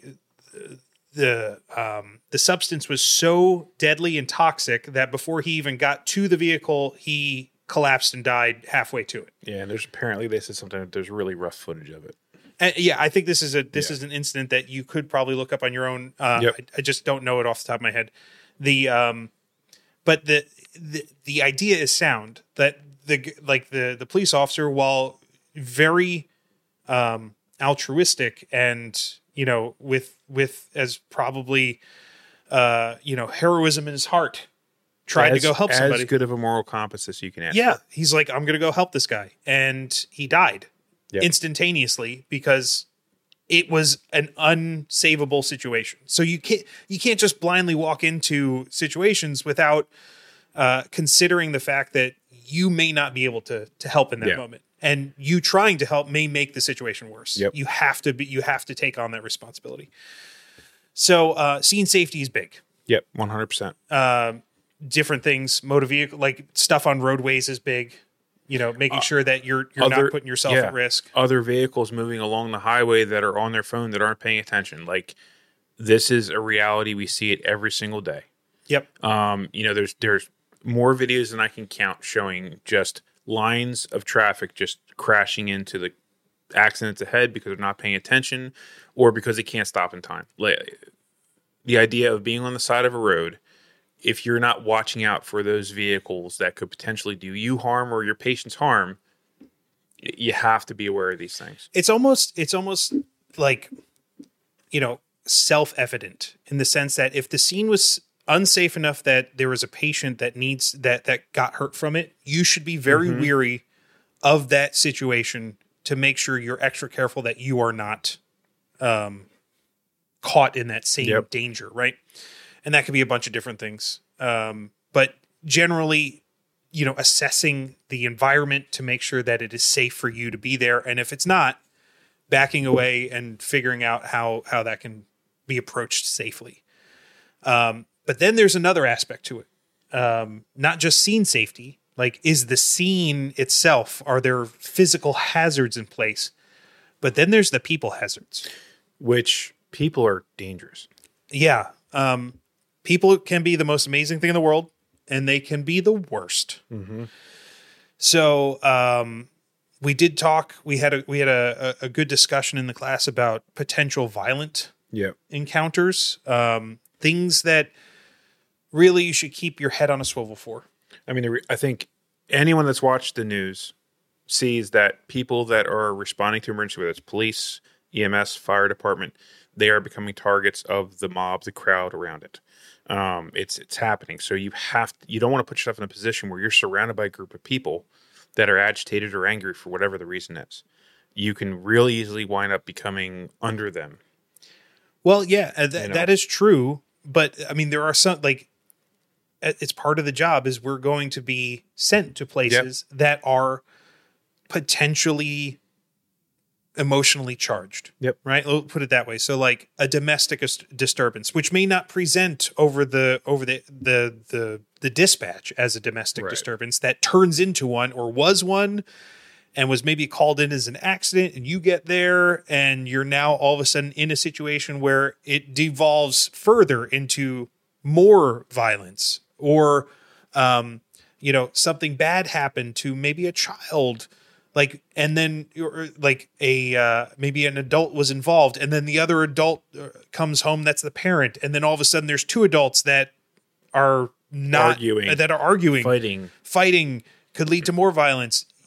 the um, the substance was so deadly and toxic that before he even got to the vehicle, he collapsed and died halfway to it. Yeah, and there's apparently they said something. There's really rough footage of it. And yeah, I think this is a this Yeah. is an incident that you could probably look up on your own. Uh, Yep. I, I just don't know it off the top of my head. The um, but the the the idea is sound that the like the the police officer, while very um altruistic and you know with with as probably uh you know heroism in his heart, tried as, to go help as somebody. good of a moral compass as you can ask. Yeah, he's like, I'm gonna go help this guy, and he died Yep. instantaneously because it was an unsavable situation. So you can't you can't just blindly walk into situations without uh, considering the fact that you may not be able to to help in that Yeah. moment, and you trying to help may make the situation worse. Yep. You have to be you have to take on that responsibility. So uh, scene safety is big. Yep. One hundred percent. Um, different things, motor vehicle, like stuff on roadways is big. You know, making sure that you're you're Other- not putting yourself yeah. at risk. Other vehicles moving along the highway that are on their phone that aren't paying attention. Like this is a reality. We see it every single day. Yep. Um, you know, there's there's more videos than I can count showing just lines of traffic just crashing into the accidents ahead because they're not paying attention or because they can't stop in time. Like, the idea of being on the side of a road, if you're not watching out for those vehicles that could potentially do you harm or your patients harm, y- you have to be aware of these things. It's almost it's almost like, you know, self-evident in the sense that if the scene was unsafe enough that there was a patient that needs that that got hurt from it, you should be very Mm-hmm. weary of that situation to make sure you're extra careful that you are not um, caught in that same Yep. danger, right? And that could be a bunch of different things. Um, but generally, you know, assessing the environment to make sure that it is safe for you to be there. And if it's not, backing away and figuring out how, how that can be approached safely. Um, but then there's another aspect to it. Um, not just scene safety. Like, is the scene itself, are there physical hazards in place? But then there's the people hazards. Which people are dangerous. Yeah. Um, people can be the most amazing thing in the world, and they can be the worst. Mm-hmm. So um, we did talk. We had a we had a, a, a good discussion in the class about potential violent Yep. encounters, um, things that really you should keep your head on a swivel for. I mean, the re- I think anyone that's watched the news sees that people that are responding to emergency, whether it's police, E M S, fire department, they are becoming targets of the mob, the crowd around it. Um, it's it's happening. So you have to, you don't want to put yourself in a position where you're surrounded by a group of people that are agitated or angry for whatever the reason is. You can really easily wind up becoming under them. Well, yeah, uh, th- You know? that is true. But I mean, there are some, like, uh, it's part of the job is we're going to be sent to places that are potentially emotionally charged. Yep. Right. We'll put it that way. So like a domestic dis- disturbance, which may not present over the, over the, the, the, the dispatch as a domestic Right. disturbance that turns into one or was one and was maybe called in as an accident, and you get there and you're now all of a sudden in a situation where it devolves further into more violence or, um, you know, something bad happened to maybe a child, like, and then you're like a, uh, maybe an adult was involved, and then the other adult uh, comes home. That's the parent. And then all of a sudden there's two adults that are not Arguing. that are arguing, Fighting. fighting could lead to more violence.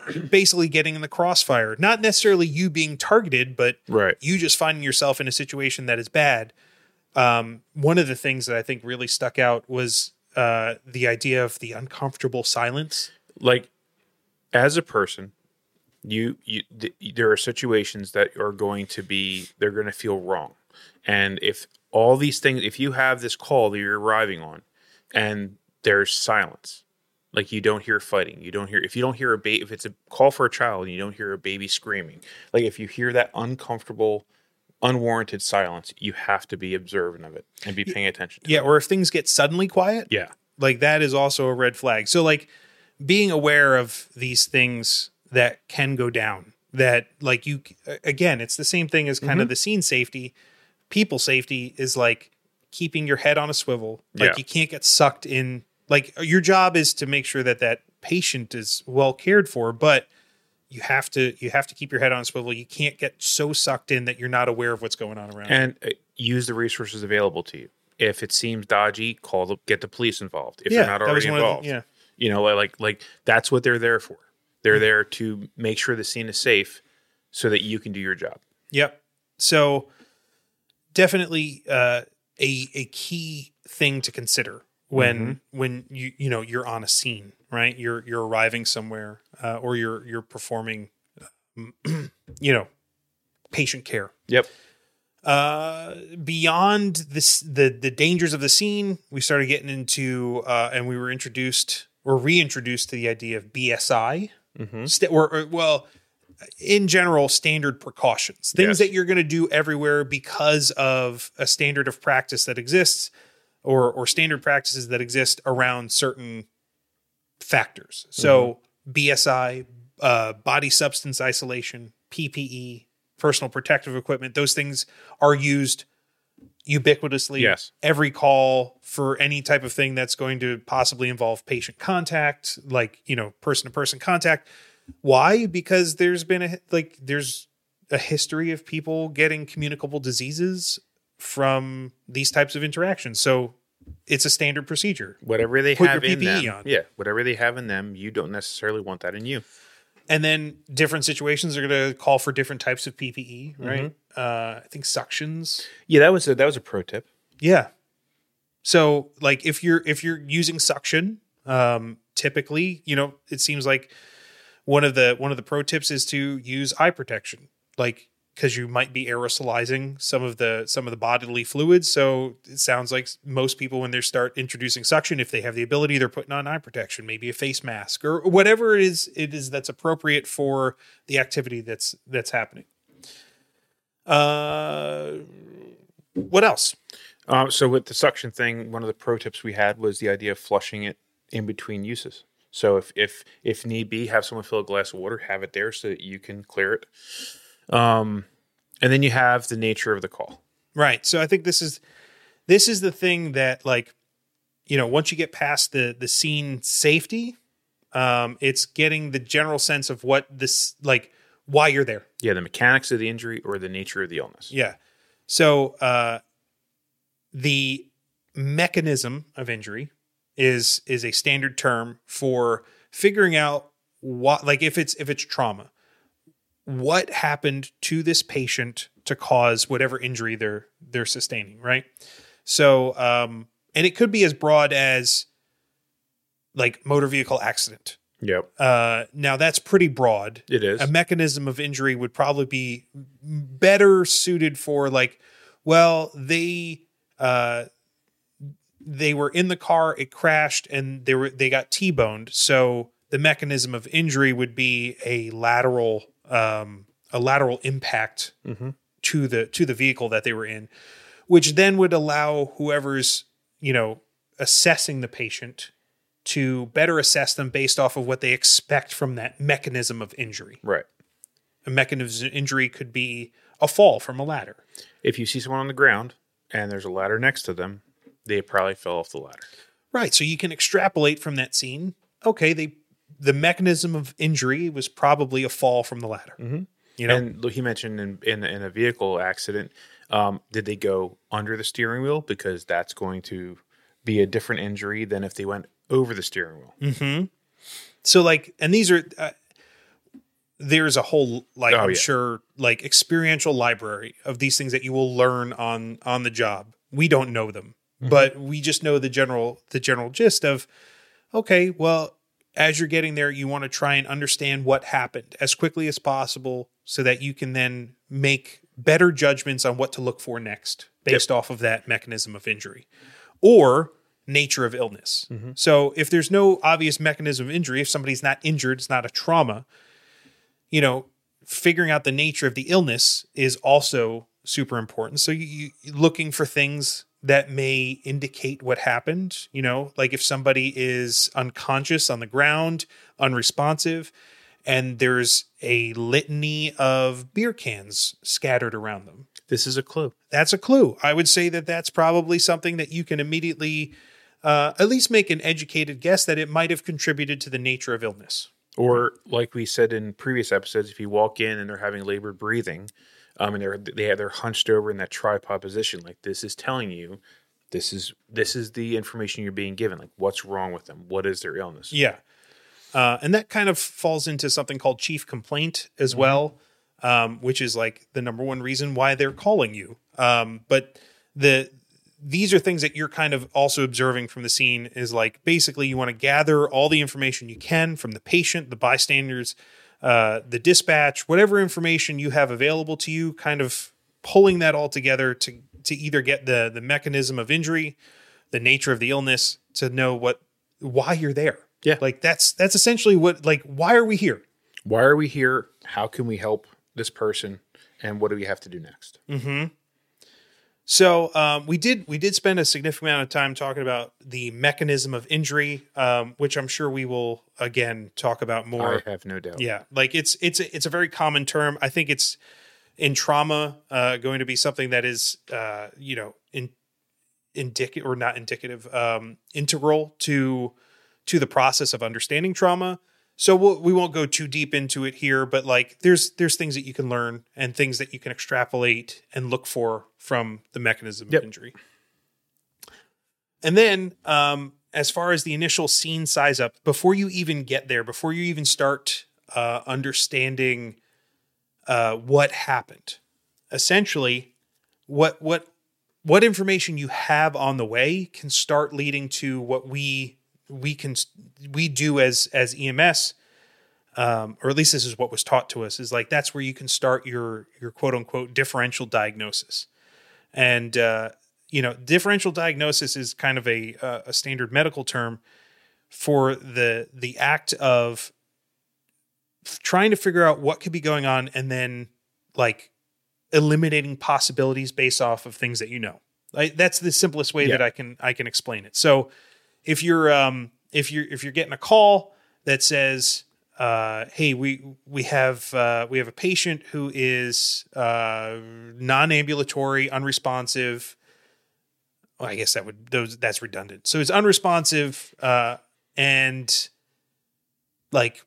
basically getting in the crossfire. Not necessarily you being targeted, but Right. you just finding yourself in a situation that is bad. Um, one of the things that I think really stuck out was uh, the idea of the uncomfortable silence. Like, as a person, you you th- there are situations that are going to be they're going to feel wrong, and if all these things, if you have this call that you're arriving on, and there's silence, like you don't hear fighting, you don't hear if you don't hear a baby, if it's a call for a child and you don't hear a baby screaming, like if you hear that uncomfortable, unwarranted silence, you have to be observant of it and be paying attention to Yeah, it. or if things get suddenly quiet, Yeah. like that is also a red flag. So like being aware of these things that can go down, that like you, again, it's the same thing as kind Mm-hmm. of the scene safety. People safety is like keeping your head on a swivel. Like Yeah. you can't get sucked in. Like your job is to make sure that that patient is well cared for, but you have to, you have to keep your head on a swivel. You can't get so sucked in that you're not aware of what's going on around you. And uh, use the resources available to you. If it seems dodgy, call the get the police involved. If Yeah, they're not that was already one of the- involved, yeah. you know, like like that's what they're there for. They're there to make sure the scene is safe, so that you can do your job. Yep. So definitely uh, a a key thing to consider when Mm-hmm. when you you know you're on a scene, right? You're you're arriving somewhere, uh, or you're you're performing, you know, patient care. Yep. Uh, beyond this, the the dangers of the scene, we started getting into, uh, and we were introduced or reintroduced to the idea of B S I, Mm-hmm. St- or, or well, in general, standard precautions, things Yes. that you're going to do everywhere because of a standard of practice that exists, or or standard practices that exist around certain factors. So B S I, uh, body substance isolation, P P E, personal protective equipment, those things are used ubiquitously. Yes. Every call for any type of thing that's going to possibly involve patient contact, like, you know, person to person contact. Why? Because there's been a, like, there's a history of people getting communicable diseases from these types of interactions. So it's a standard procedure. Whatever they Put have your in P P E them, on. yeah, whatever they have in them, you don't necessarily want that in you. And then different situations are going to call for different types of P P E, right? Uh, I think suctions. Yeah, that was a that was a pro tip. Yeah. So like if you're if you're using suction, um, typically, you know, it seems like one of the one of the pro tips is to use eye protection, like because you might be aerosolizing some of the some of the bodily fluids. So it sounds like most people, when they start introducing suction, if they have the ability, they're putting on eye protection, maybe a face mask or whatever it is it is that's appropriate for the activity that's that's happening. Uh, what else? Um, so with the suction thing, one of the pro tips we had was the idea of flushing it in between uses. So if if if need be, have someone fill a glass of water, have it there so that you can clear it. Um, and then you have the nature of the call. Right. So I think this is this is the thing that, like, you know, once you get past the the scene safety, um, it's getting the general sense of what this, like, why you're there. Yeah, the mechanics of the injury or the nature of the illness. Yeah. So uh, the mechanism of injury is is a standard term for figuring out what, like, if it's if it's trauma, what happened to this patient to cause whatever injury they're they're sustaining, right? So, um, and it could be as broad as like motor vehicle accident. Yep, Uh, now that's pretty broad. it is. A mechanism of injury would probably be better suited for, like, well, they uh, they were in the car, it crashed, and they were they got T-boned. So the mechanism of injury would be a lateral um, a lateral impact Mhm. to the to the vehicle that they were in, which then would allow whoever's, you know, assessing the patient to better assess them based off of what they expect from that mechanism of injury. Right. A mechanism of injury could be a fall from a ladder. If you see someone on the ground and there's a ladder next to them, they probably fell off the ladder. Right. So you can extrapolate from that scene. Okay, they the mechanism of injury was probably a fall from the ladder. Mhm. You know, And he mentioned in, in in a vehicle accident, um, did they go under the steering wheel? Because that's going to be a different injury than if they went over the steering wheel. hmm so like, and these are uh, there's a whole, like, Oh, I'm yeah. sure, like, experiential library of these things that you will learn on on the job. We don't know them, Mm-hmm. but we just know the general the general gist of, okay, well, as you're getting there, you want to try and understand what happened as quickly as possible so that you can then make better judgments on what to look for next based off of that mechanism of injury or nature of illness. Mm-hmm. So if there's no obvious mechanism of injury, if somebody's not injured, it's not a trauma, you know, figuring out the nature of the illness is also super important. So you, you looking for things that may indicate what happened, you know, like if somebody is unconscious on the ground, unresponsive, and there's a litany of beer cans scattered around them. This is a clue. That's a clue. I would say that that's probably something that you can immediately uh, at least make an educated guess that it might have contributed to the nature of illness. Or like we said in previous episodes, if you walk in and they're having labored breathing, um, and they're they have they're hunched over in that tripod position, like this is telling you, this is this is the information you're being given. Like what's wrong with them? What is their illness? Yeah, uh, and that kind of falls into something called chief complaint as Mm-hmm. well, um, which is like the number one reason why they're calling you. Um, but the these are things that you're kind of also observing from the scene is like basically you want to gather all the information you can from the patient, the bystanders, uh, the dispatch, whatever information you have available to you, kind of pulling that all together to to either get the the mechanism of injury, the nature of the illness, to know what why you're there. Yeah. Like that's that's essentially what like why are we here? Why are we here? How can we help this person? And what do we have to do next? So um, we did we did spend a significant amount of time talking about the mechanism of injury, um, which I'm sure we will again talk about more. I have no doubt. Yeah, like it's it's a, it's a very common term. I think it's in trauma uh, going to be something that is uh, you know in indicative or not indicative, um, integral to to the process of understanding trauma. So we'll, we won't go too deep into it here, but like there's there's things that you can learn and things that you can extrapolate and look for from the mechanism Yep. of injury. And then um, as far as the initial scene size up, before you even get there, before you even start uh, understanding uh, what happened, essentially what what what information you have on the way can start leading to what we we can we do as as E M S, um, or at least this is what was taught to us, is like that's where you can start your your quote unquote differential diagnosis. And uh, you know, differential diagnosis is kind of a uh, a standard medical term for the the act of trying to figure out what could be going on and then like eliminating possibilities based off of things that you know. Like, that's the simplest way Yeah. that I can I can explain it. So if you're um if you're if you're getting a call that says uh hey we we have uh we have a patient who is uh non-ambulatory, unresponsive. Well, I guess that would those that's redundant. So it's unresponsive uh and like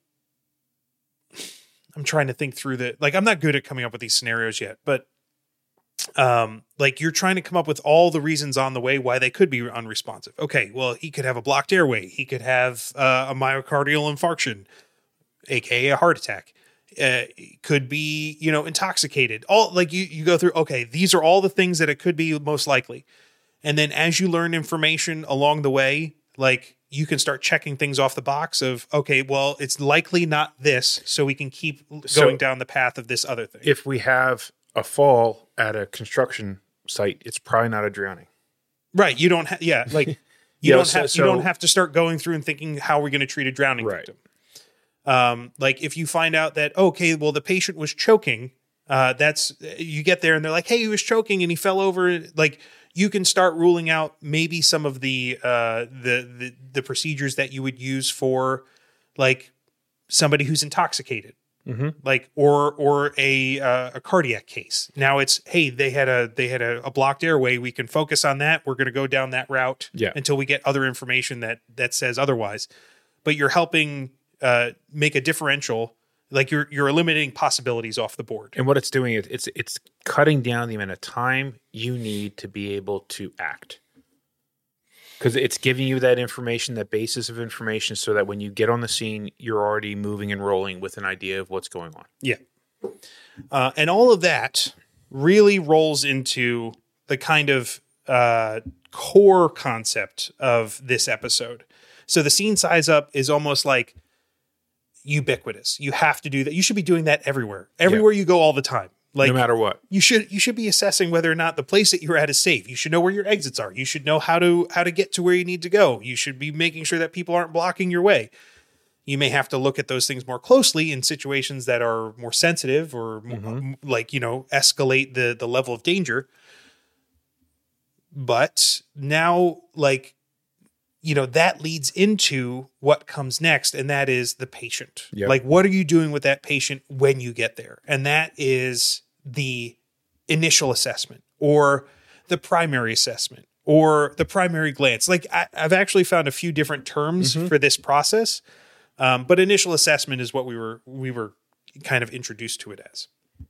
I'm trying to think through the like I'm not good at coming up with these scenarios yet, but um like you're trying to come up with all the reasons on the way why they could be unresponsive. Okay, well, he could have a blocked airway, he could have uh, a myocardial infarction, aka a heart attack, uh, could be, you know, intoxicated. All like you you go through, okay, these are all the things that it could be most likely. And then as you learn information along the way, like you can start checking things off the box of, okay, well, it's likely not this, so we can keep going So- down the path of this other thing. If we have a fall at a construction site, it's probably not a drowning. Right. You don't have, yeah, like you Yeah, don't so- have, so- you don't have to start going through and thinking, how are we going to treat a drowning Right. victim? Um, like if you find out that, okay, well, the patient was choking, uh, that's, you get there and they're like, hey, he was choking and he fell over. Like you can start ruling out maybe some of the, uh, the, the, the procedures that you would use for like somebody who's intoxicated. Mm-hmm. Like, or, or a, uh, a cardiac case. Now it's, hey, they had a, they had a, a blocked airway. We can focus on that. We're going to go down that route Yeah. until we get other information that, that says otherwise. But you're helping, uh, make a differential. Like you're, you're eliminating possibilities off the board. And what it's doing is it's it's cutting down the amount of time you need to be able to act. Because it's giving you that information, that basis of information, so that when you get on the scene, you're already moving and rolling with an idea of what's going on. Yeah. Uh, and all of that really rolls into the kind of uh, core concept of this episode. So the scene size up is almost like ubiquitous. You have to do that. You should be doing that everywhere. Everywhere yeah. you go all the time. Like, no matter what. You should you should be assessing whether or not the place that you're at is safe. You should know where your exits are. You should know how to how to get to where you need to go. You should be making sure that people aren't blocking your way. You may have to look at those things more closely in situations that are more sensitive or mm-hmm. like, you know, escalate the the level of danger. But now, like, you know, that leads into what comes next, and that is the patient. Yep. Like, what are you doing with that patient when you get there? And that is the initial assessment or the primary assessment or the primary glance. Like, I, I've actually found a few different terms mm-hmm. for this process, um, but initial assessment is what we were we were kind of introduced to it as.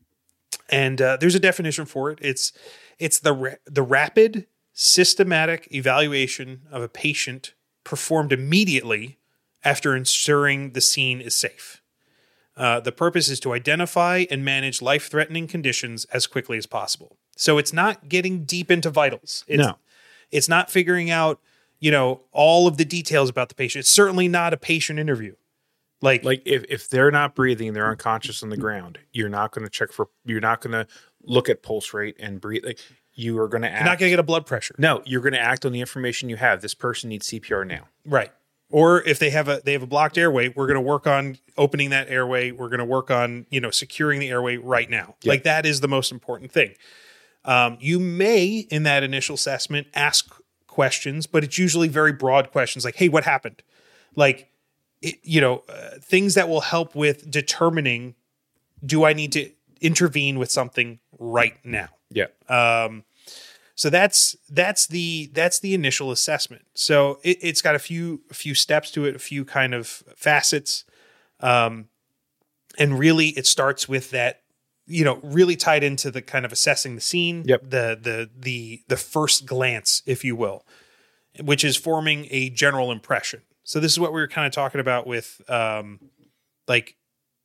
And uh, there's a definition for it. It's it's the ra- the rapid systematic evaluation of a patient performed immediately after ensuring the scene is safe. Uh, the purpose is to identify and manage life-threatening conditions as quickly as possible. So it's not getting deep into vitals. It's, no. It's not figuring out, you know, all of the details about the patient. It's certainly not a patient interview. Like, like if, if they're not breathing, they're unconscious on the ground, you're not going to check for, you're not going to look at pulse rate and breathe. Like, you are going to act. You're not going to get a blood pressure. No, you're going to act on the information you have. This person needs C P R now. Right. Or if they have a they have a blocked airway, we're going to work on opening that airway. We're going to work on, you know, securing the airway right now. Yep. Like, that is the most important thing. Um, you may, in that initial assessment, ask questions, but it's usually very broad questions like, hey, what happened? Like, it, you know, uh, things that will help with determining, do I need to intervene with something right now? Yeah. Um, so that's that's the that's the initial assessment. So it, it's got a few a few steps to it, a few kind of facets, um, and really it starts with that, you know, really tied into the kind of assessing the scene, yep. the the the the first glance, if you will, which is forming a general impression. So this is what we were kind of talking about with, um, like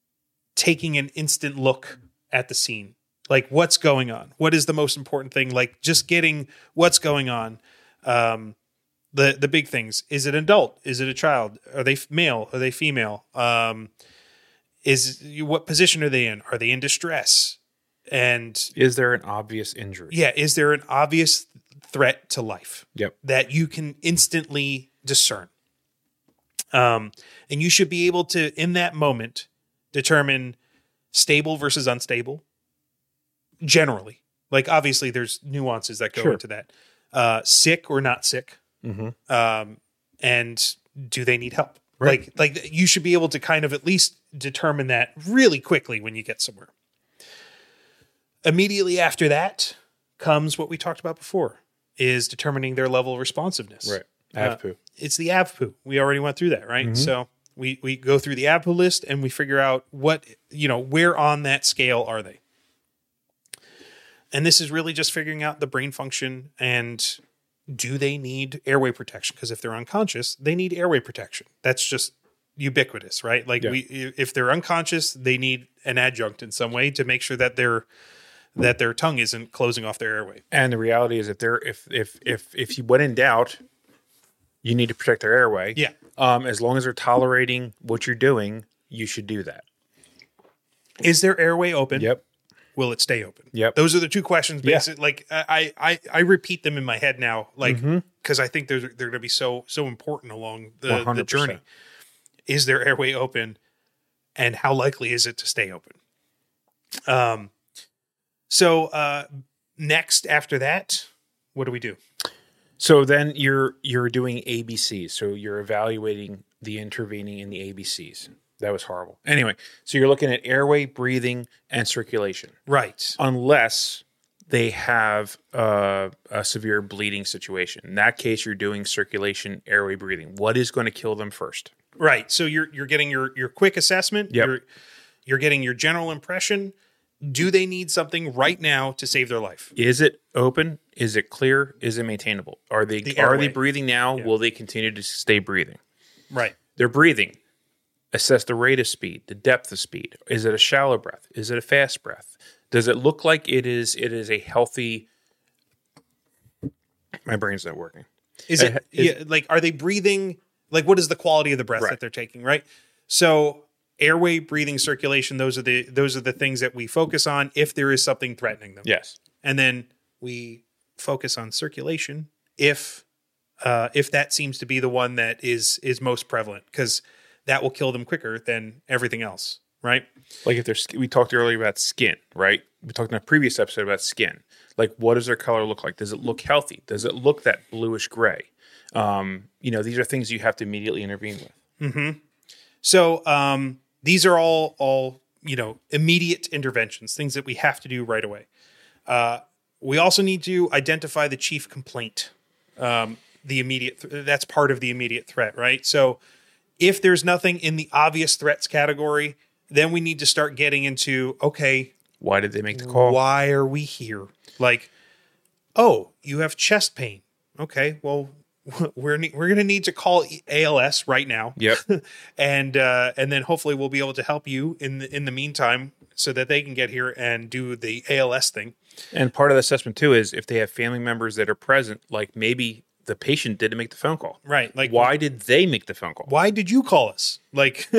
taking an instant look at the scene. Like, what's going on? What is the most important thing? Like, just getting what's going on. Um, the the big things. Is it an adult? Is it a child? Are they male? Are they female? Um, is what position are they in? Are they in distress? And is there an obvious injury? Yeah. Is there an obvious threat to life? Yep. That you can instantly discern. Um, and you should be able to, in that moment, determine stable versus unstable. Generally, like, obviously there's nuances that go sure. into that. Uh, sick or not sick. Mm-hmm. Um, and do they need help? Right. Like, like you should be able to kind of at least determine that really quickly when you get somewhere. Immediately after that comes what we talked about before, is determining their level of responsiveness. Right. A V P U. Uh, it's the A V P U. We already went through that, right? Mm-hmm. So we, we go through the A V P U list and we figure out what, you know, where on that scale are they? And this is really just figuring out the brain function and do they need airway protection? Because if they're unconscious, they need airway protection. That's just ubiquitous, right? Like, yeah. we, if they're unconscious, they need an adjunct in some way to make sure that their that their tongue isn't closing off their airway. And the reality is, if they're if if if if you when in doubt, you need to protect their airway. Yeah. Um, as long as they're tolerating what you're doing, you should do that. Is their airway open? Yep. Will it stay open? Yep. Those are the two questions. Yeah. Basically, like I, I, I repeat them in my head now, like, because mm-hmm. I think they're they're going to be so so important along the, one hundred percent. the journey. Is their airway open, and how likely is it to stay open? Um. So uh, next after that, what do we do? So then you're you're doing A B Cs. So you're evaluating the intervening in the A B Cs. That was horrible. Anyway, so you're looking at airway, breathing, and circulation. Right. Unless they have uh, a severe bleeding situation. In that case, you're doing circulation, airway, breathing. What is going to kill them first? Right. So you're you're getting your your quick assessment. Yep. You're you're getting your general impression, Do they need something right now to save their life? Is it open? Is it clear? Is it maintainable? Are they The are they airway. breathing now? Yeah. Will they continue to stay breathing? Right. They're breathing. Assess the rate of speed, the depth of speed. Is it a shallow breath? Is it a fast breath? Does it look like it is it is a healthy My brain's not working. Is it Uh, is- yeah, like, are they breathing? Like, what is the quality of the breath Right. that they're taking? Right. So airway, breathing, circulation, those are the, those are the things that we focus on if there is something threatening them. Yes. And then we focus on circulation if, uh, if that seems to be the one that is, is most prevalent, because that will kill them quicker than everything else. Right. Like if there's, we talked earlier about skin, right? We talked in a previous episode about skin. Like, what does their color look like? Does it look healthy? Does it look that bluish gray? Um, you know, these are things you have to immediately intervene with. Mm-hmm. So um, these are all, all, you know, immediate interventions, things that we have to do right away. Uh, we also need to identify the chief complaint. Um, the immediate, th- that's part of the immediate threat, right? So if there's nothing in the obvious threats category, then we need to start getting into, okay, Why did they make the call? why are we here? Like, oh, you have chest pain. Okay, well, we're ne- we're going to need to call A L S right now. Yep. and uh, and then hopefully we'll be able to help you in the in the meantime, so that they can get here and do the A L S thing. And part of the assessment too is if they have family members that are present, like maybe the patient didn't make the phone call. Right. Like, Why did they make the phone call? why did you call us? Like,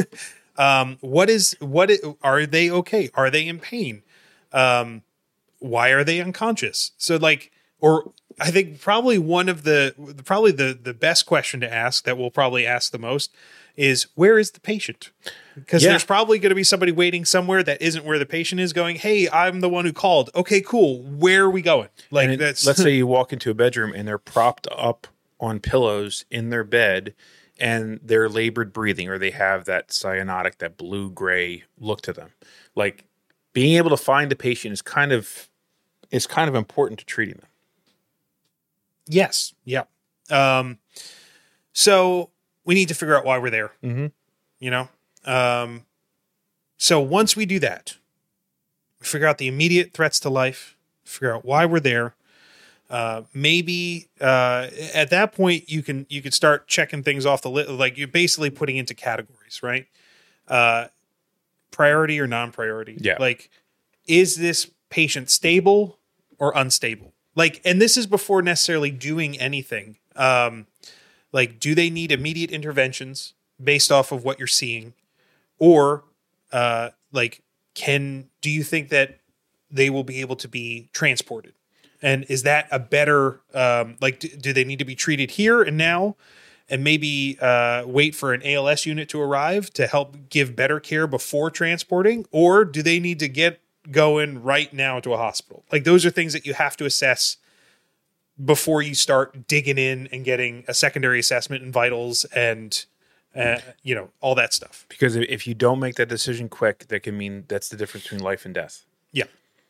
um, what is what is, are they okay? Are they in pain? Um, why are they unconscious? So like, or I think probably one of the probably the the best question to ask that we'll probably ask the most is, where is the patient? Because Yeah. there's probably going to be somebody waiting somewhere that isn't where the patient is, going, hey, I'm the one who called. Okay, cool. Where are we going? Like, And it- that's let's say you walk into a bedroom and they're propped up on pillows in their bed and they're labored breathing, or they have that cyanotic, that blue gray look to them. Like, being able to find the patient is kind of is kind of important to treating them. Yes. Yeah. Um, so we need to figure out why we're there. Mm-hmm. You know? Um, so once we do that, we figure out the immediate threats to life, figure out why we're there. Uh, maybe, uh, at that point you can, you can start checking things off the list. Like, you're basically putting into categories, right? Uh, priority or non-priority. Yeah. Like, is this patient stable or unstable? Like, and this is before necessarily doing anything. Um, like, do they need immediate interventions based off of what you're seeing? Or, uh, like, can, do you think that they will be able to be transported? And is that a better, um, like, do, do they need to be treated here and now, and maybe uh, wait for an A L S unit to arrive to help give better care before transporting? Or do they need to get going right now to a hospital? Like, those are things that you have to assess before you start digging in and getting a secondary assessment and vitals and, uh, you know, all that stuff. Because if you don't make that decision quick, that can mean that's the difference between life and death. Yeah.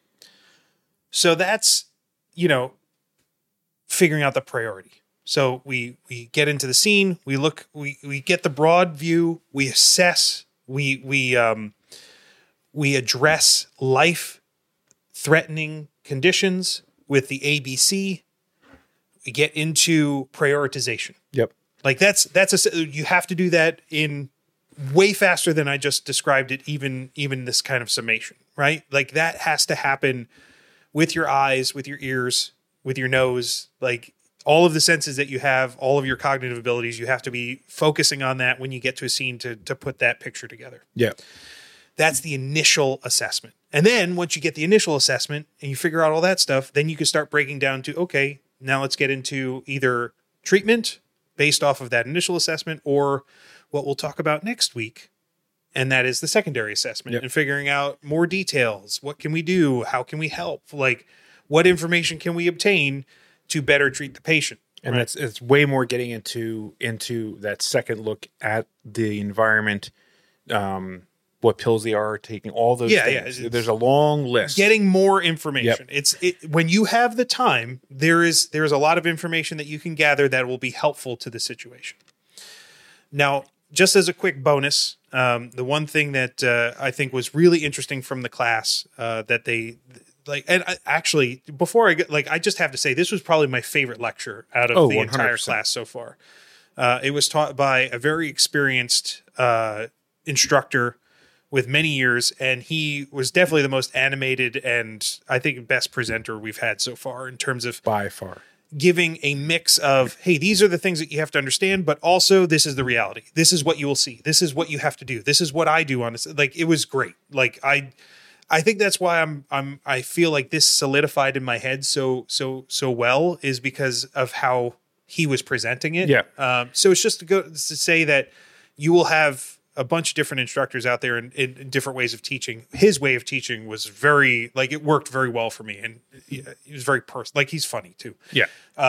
So that's, you know, figuring out the priority. So we we get into the scene, we look, we we get the broad view, we assess, we we um we address life threatening conditions with the A B C. We get into prioritization. Yep. Like, that's that's a, you have to do that in way faster than I just described it, even even this kind of summation, right? Like, that has to happen with your eyes, with your ears, with your nose, like all of the senses that you have, all of your cognitive abilities. You have to be focusing on that when you get to a scene to to put that picture together. Yeah. That's the initial assessment. And then once you get the initial assessment and you figure out all that stuff, then you can start breaking down to, okay, now let's get into either treatment based off of that initial assessment, or what we'll talk about next week. And that is the secondary assessment. Yep. And figuring out more details. What can we do? How can we help? Like, what information can we obtain to better treat the patient? And Right. that's it's way more getting into into that second look at the environment, um, what pills they are taking, all those Yeah, yeah, things. it's- There's a long list. Getting more information. It's it, when you have the time, there is there is a lot of information that you can gather that will be helpful to the situation. Now, just as a quick bonus, Um, the one thing that uh, I think was really interesting from the class uh, that they like, and I, actually before I get like, I just have to say this was probably my favorite lecture out of Oh, the one hundred percent. entire class so far. Uh, it was taught by a very experienced uh, instructor with many years, and he was definitely the most animated and I think best presenter we've had so far in terms of By far. giving a mix of, hey, these are the things that you have to understand, but also this is the reality. This is what you will see. This is what you have to do. This is what I do on this. Like, it was great. Like, I, I think that's why I'm, I'm, I feel like this solidified in my head so, so, so well is because of how he was presenting it. Yeah. Um, so it's just to go to say that you will have a bunch of different instructors out there in, in, in different ways of teaching. His way of teaching was very, like, it worked very well for me. And he, he was very personal. Like, he's funny too. Yeah.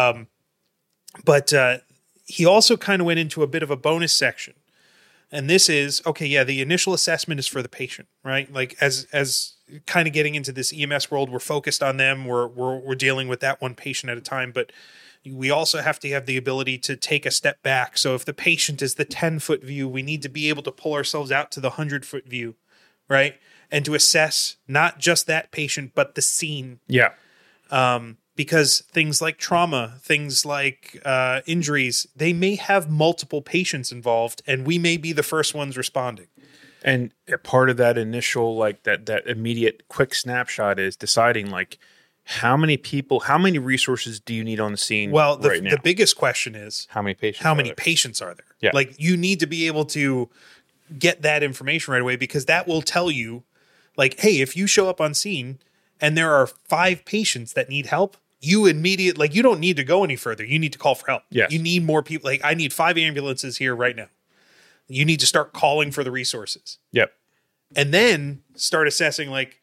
But uh, he also kind of went into a bit of a bonus section. And this is, okay, yeah, the initial assessment is for the patient, right? Like, as as kind of getting into this E M S world, we're focused on them. We're, we're, we're dealing with that one patient at a time. But we also have to have the ability to take a step back. So if the patient is the ten-foot view, we need to be able to pull ourselves out to the one hundred-foot view, right? And to assess not just that patient, but the scene. Yeah. Because things like trauma, things like uh, injuries, they may have multiple patients involved, and we may be the first ones responding. And a part of that initial, like that, that immediate quick snapshot is deciding like how many people, how many resources do you need on the scene Well, the, right now? the biggest question is, how many patients? how are many there? patients are there? Yeah. Like, you need to be able to get that information right away, because that will tell you, like, hey, if you show up on scene and there are five patients that need help, you immediate, like, you don't need to go any further. You need to call for help. Yes. You need more people. Like, I need five ambulances here right now. You need to start calling for the resources. Yep. And then start assessing, like,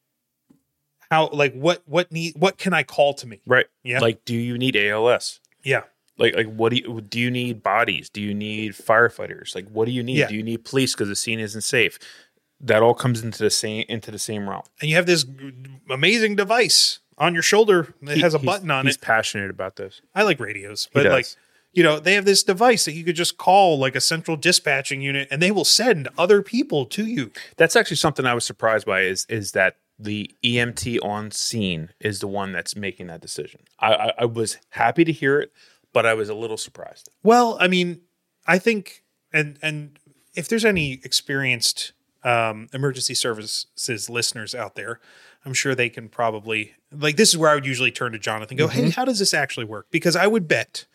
how, like, what, what need, what can I call to me? Right. Yeah. Like, do you need A L S? Yeah. Like, like, what do you do? You need bodies? Do you need firefighters? Like, what do you need? Yeah. Do you need police because the scene isn't safe? That all comes into the same into the same realm. And you have this amazing device on your shoulder that He- has a he's- button on He's it. passionate about this. I like radios, but does. like, you know, they have this device that you could just call like a central dispatching unit, and they will send other people to you. That's actually something I was surprised by. Is is that the E M T on scene is the one that's making that decision? I, I, I was happy to hear it, but I was a little surprised. Well, I mean, I think, and and if there's any experienced um, emergency services listeners out there, I'm sure they can probably, like, this is where I would usually turn to Jonathan and go, hey, how does this actually work? Because I would bet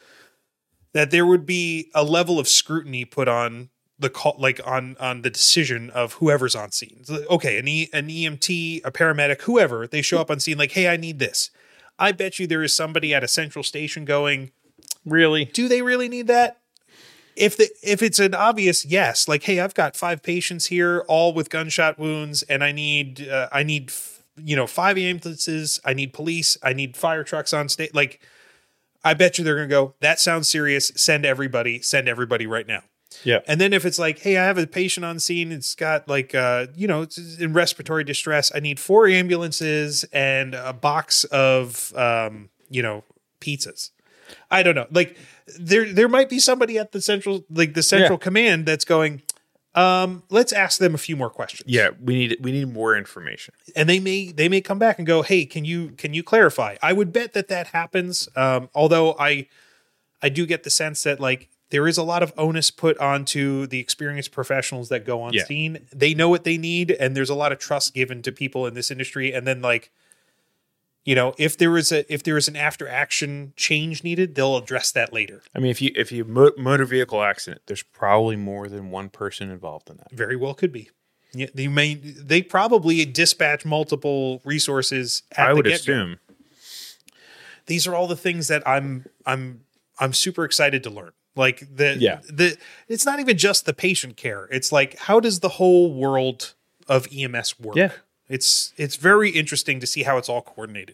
that there would be a level of scrutiny put on the call, like on, on the decision of whoever's on scene. It's like, okay, an, e, an E M T, a paramedic, whoever, they show up on scene like, hey, I need this. I bet you there is somebody at a central station going, Really? do they really need that? If the if it's an obvious yes, like, hey, I've got five patients here, all with gunshot wounds, and I need uh, I need you know five ambulances, I need police, I need fire trucks on state. Like, I bet you they're gonna go, that sounds serious. Send everybody, send everybody right now. Yeah. And then if it's like, hey, I have a patient on scene, it's got like, uh, you know, it's in respiratory distress. I need four ambulances and a box of, um, you know, pizzas. I don't know. Like, there, there might be somebody at the central, like the central Yeah. command that's going, um, let's ask them a few more questions. Yeah. We need we need more information. And they may, they may come back and go, hey, can you, can you clarify? I would bet that that happens. Um, although I, I do get the sense that, like, there is a lot of onus put onto the experienced professionals that go on Yeah. scene. They know what they need, and there's a lot of trust given to people in this industry. And then, like, you know, if there is a if there is an after action change needed, they'll address that later. I mean, if you if you mo- motor vehicle accident, there's probably more than one person involved in that. Very well could be. Yeah, they may they probably dispatch multiple resources. At I the would get-go. assume. These are all the things that I'm I'm I'm super excited to learn. Like the Yeah. the it's not even just the patient care. It's like, how does the whole world of E M S work? Yeah. It's it's very interesting to see how it's all coordinated.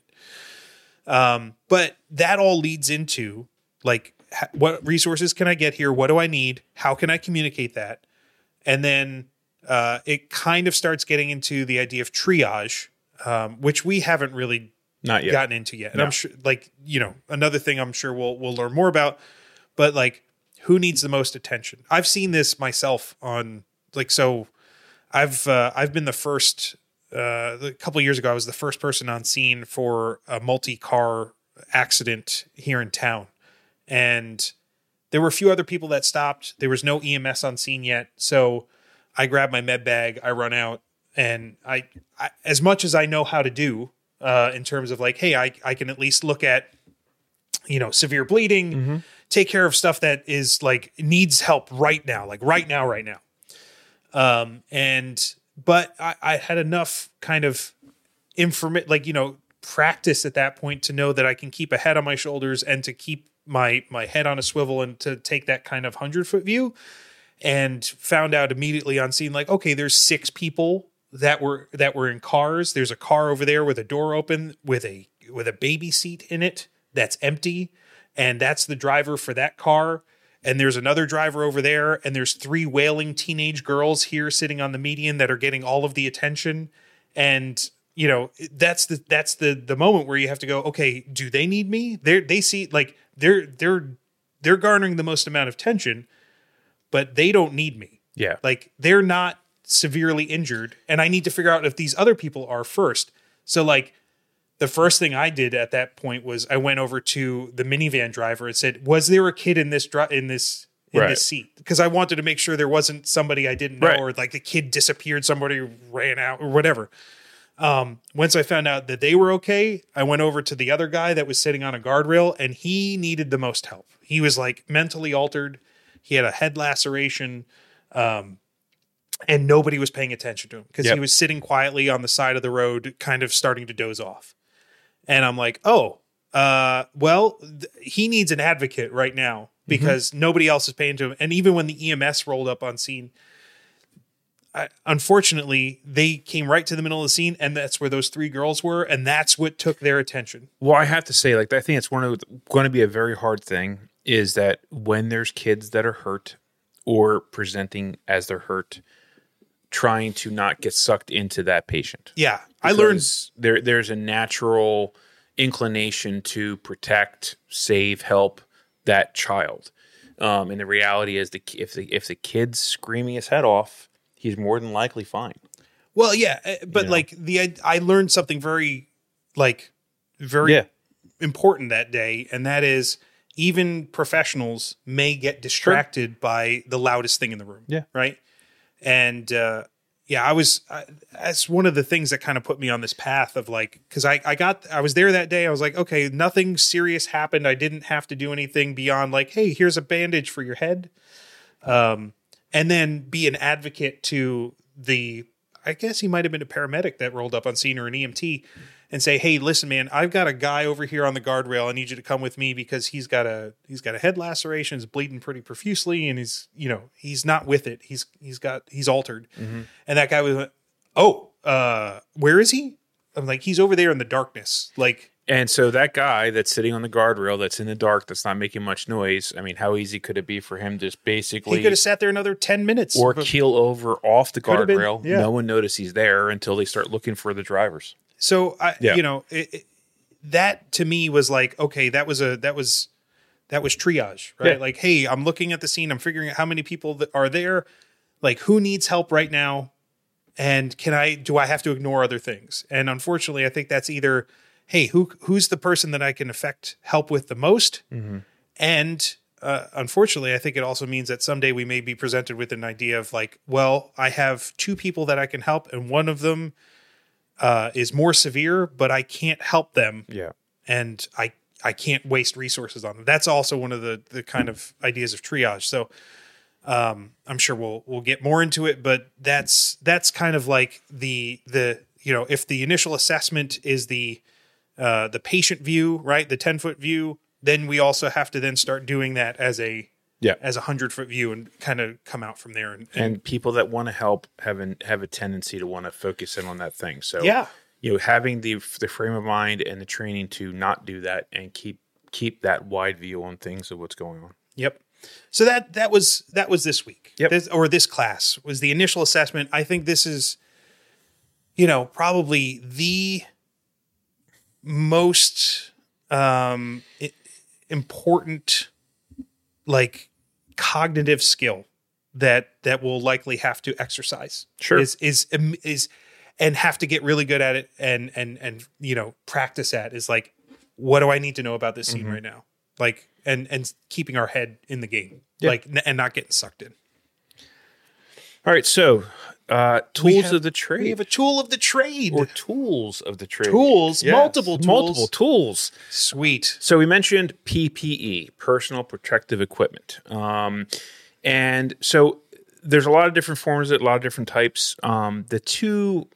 Um, but that all leads into, like, ha- what resources can I get here? What do I need? How can I communicate that? And then uh, it kind of starts getting into the idea of triage, um, which we haven't really Not yet. gotten into yet. And No. I'm sure, like, you know, another thing I'm sure we'll we'll learn more about. But, like, who needs the most attention? I've seen this myself on like, so I've, uh, I've been the first, uh, a couple of years ago, I was the first person on scene for a multi-car accident here in town. And there were a few other people that stopped. There was no E M S on scene yet. So I grab my med bag, I run out, and I, I as much as I know how to do, uh, in terms of like, hey, I, I can at least look at, you know, severe bleeding, mm-hmm. take care of stuff that is like needs help right now, like right now, right now. Um, and, but I, I had enough kind of informa- like, you know, practice at that point to know that I can keep a head on my shoulders and to keep my, my head on a swivel and to take that kind of hundred foot view, and found out immediately on scene, like, okay, there's six people that were, that were in cars. There's a car over there with a door open with a, with a baby seat in it that's empty. And that's the driver for that car. And there's another driver over there. And there's three wailing teenage girls here sitting on the median that are getting all of the attention. And, you know, that's the, that's the, the moment where you have to go, okay, do they need me? They're, they see like they're, they're, they're garnering the most amount of tension, but they don't need me. Yeah. Like they're not severely injured. And I need to figure out if these other people are first. So like, the first thing I did at that point was I went over to the minivan driver and said, was there a kid in this dri- in this in right. this seat? Because I wanted to make sure there wasn't somebody I didn't know, right. or like the kid disappeared, somebody ran out or whatever. Um, once I found out that they were okay, I went over to the other guy that was sitting on a guardrail, and he needed the most help. He was like mentally altered. He had a head laceration. Um, and nobody was paying attention to him because yep. he was sitting quietly on the side of the road, kind of starting to doze off. And I'm like, oh, uh, well, th- he needs an advocate right now because mm-hmm. nobody else is paying to him. And even when the E M S rolled up on scene, I, unfortunately, they came right to the middle of the scene, and that's where those three girls were, and that's what took their attention. Well, I have to say, like, I think it's one of going to be a very hard thing is that when there's kids that are hurt or presenting as they're hurt, trying to not get sucked into that patient. Yeah. I learned there there's a natural inclination to protect, save, help that child. Um, and the reality is the if the if the kid's screaming his head off, he's more than likely fine. Well, yeah, but you know? like the I learned something very like very yeah. important that day, and that is even professionals may get distracted sure. by the loudest thing in the room. Yeah. Right. And, uh, yeah, I was, uh, that's one of the things that kind of put me on this path of like, cause I, I got, I was there that day. I was like, okay, nothing serious happened. I didn't have to do anything beyond like, hey, here's a bandage for your head. Um, and then be an advocate to the, I guess he might've been a paramedic that rolled up on scene or an E M T and say, hey, listen, man, I've got a guy over here on the guardrail. I need you to come with me because he's got a, he's got a head laceration, he's bleeding pretty profusely. And he's, you know, he's not with it. He's, he's got, he's altered. Mm-hmm. And that guy was, oh, uh, where is he? I'm like, he's over there in the darkness. Like, and so that guy that's sitting on the guardrail, that's in the dark, that's not making much noise. I mean, how easy could it be for him to just basically, he could have sat there another ten minutes or keel over off the guardrail. Been, yeah. No one noticed he's there until they start looking for the drivers. So I, yeah. you know, it, it, that to me was like, okay, that was a, that was, that was triage, right? Yeah. Like, hey, I'm looking at the scene. I'm figuring out how many people that are there, like who needs help right now. And can I, do I have to ignore other things? And unfortunately, I think that's either, hey, who, who's the person that I can affect help with the most? Mm-hmm. And, uh, unfortunately, I think it also means that someday we may be presented with an idea of like, well, I have two people that I can help. And one of them, Uh, is more severe, but I can't help them. Yeah. And I, I can't waste resources on them. That's also one of the, the kind of ideas of triage. So um, I'm sure we'll, we'll get more into it, but that's, that's kind of like the, the, you know, if the initial assessment is the, uh, the patient view, right? The ten foot view, then we also have to then start doing that as a, yeah, as a hundred foot view and kind of come out from there. And, and, and people that want to help have an, have a tendency to want to focus in on that thing. So yeah, you know, having the the frame of mind and the training to not do that and keep keep that wide view on things of what's going on. Yep. So that that was that was this week. Yep. This, or this class was the initial assessment. I think this is, you know, probably the most um, important like cognitive skill that that will likely have to exercise. Sure. Is is is and have to get really good at it and and and you know practice at is like, what do I need to know about this scene Mm-hmm. right now? Like and and keeping our head in the game, Yeah. like n- and not getting sucked in. All right, so uh, We tools have- of the trade. We have a tool of the trade. or tools of the trade. Tools, multiple tools. Multiple tools. Sweet. So we mentioned P P E, personal protective equipment. Um, and so there's a lot of different forms, a lot of different types. Um, the two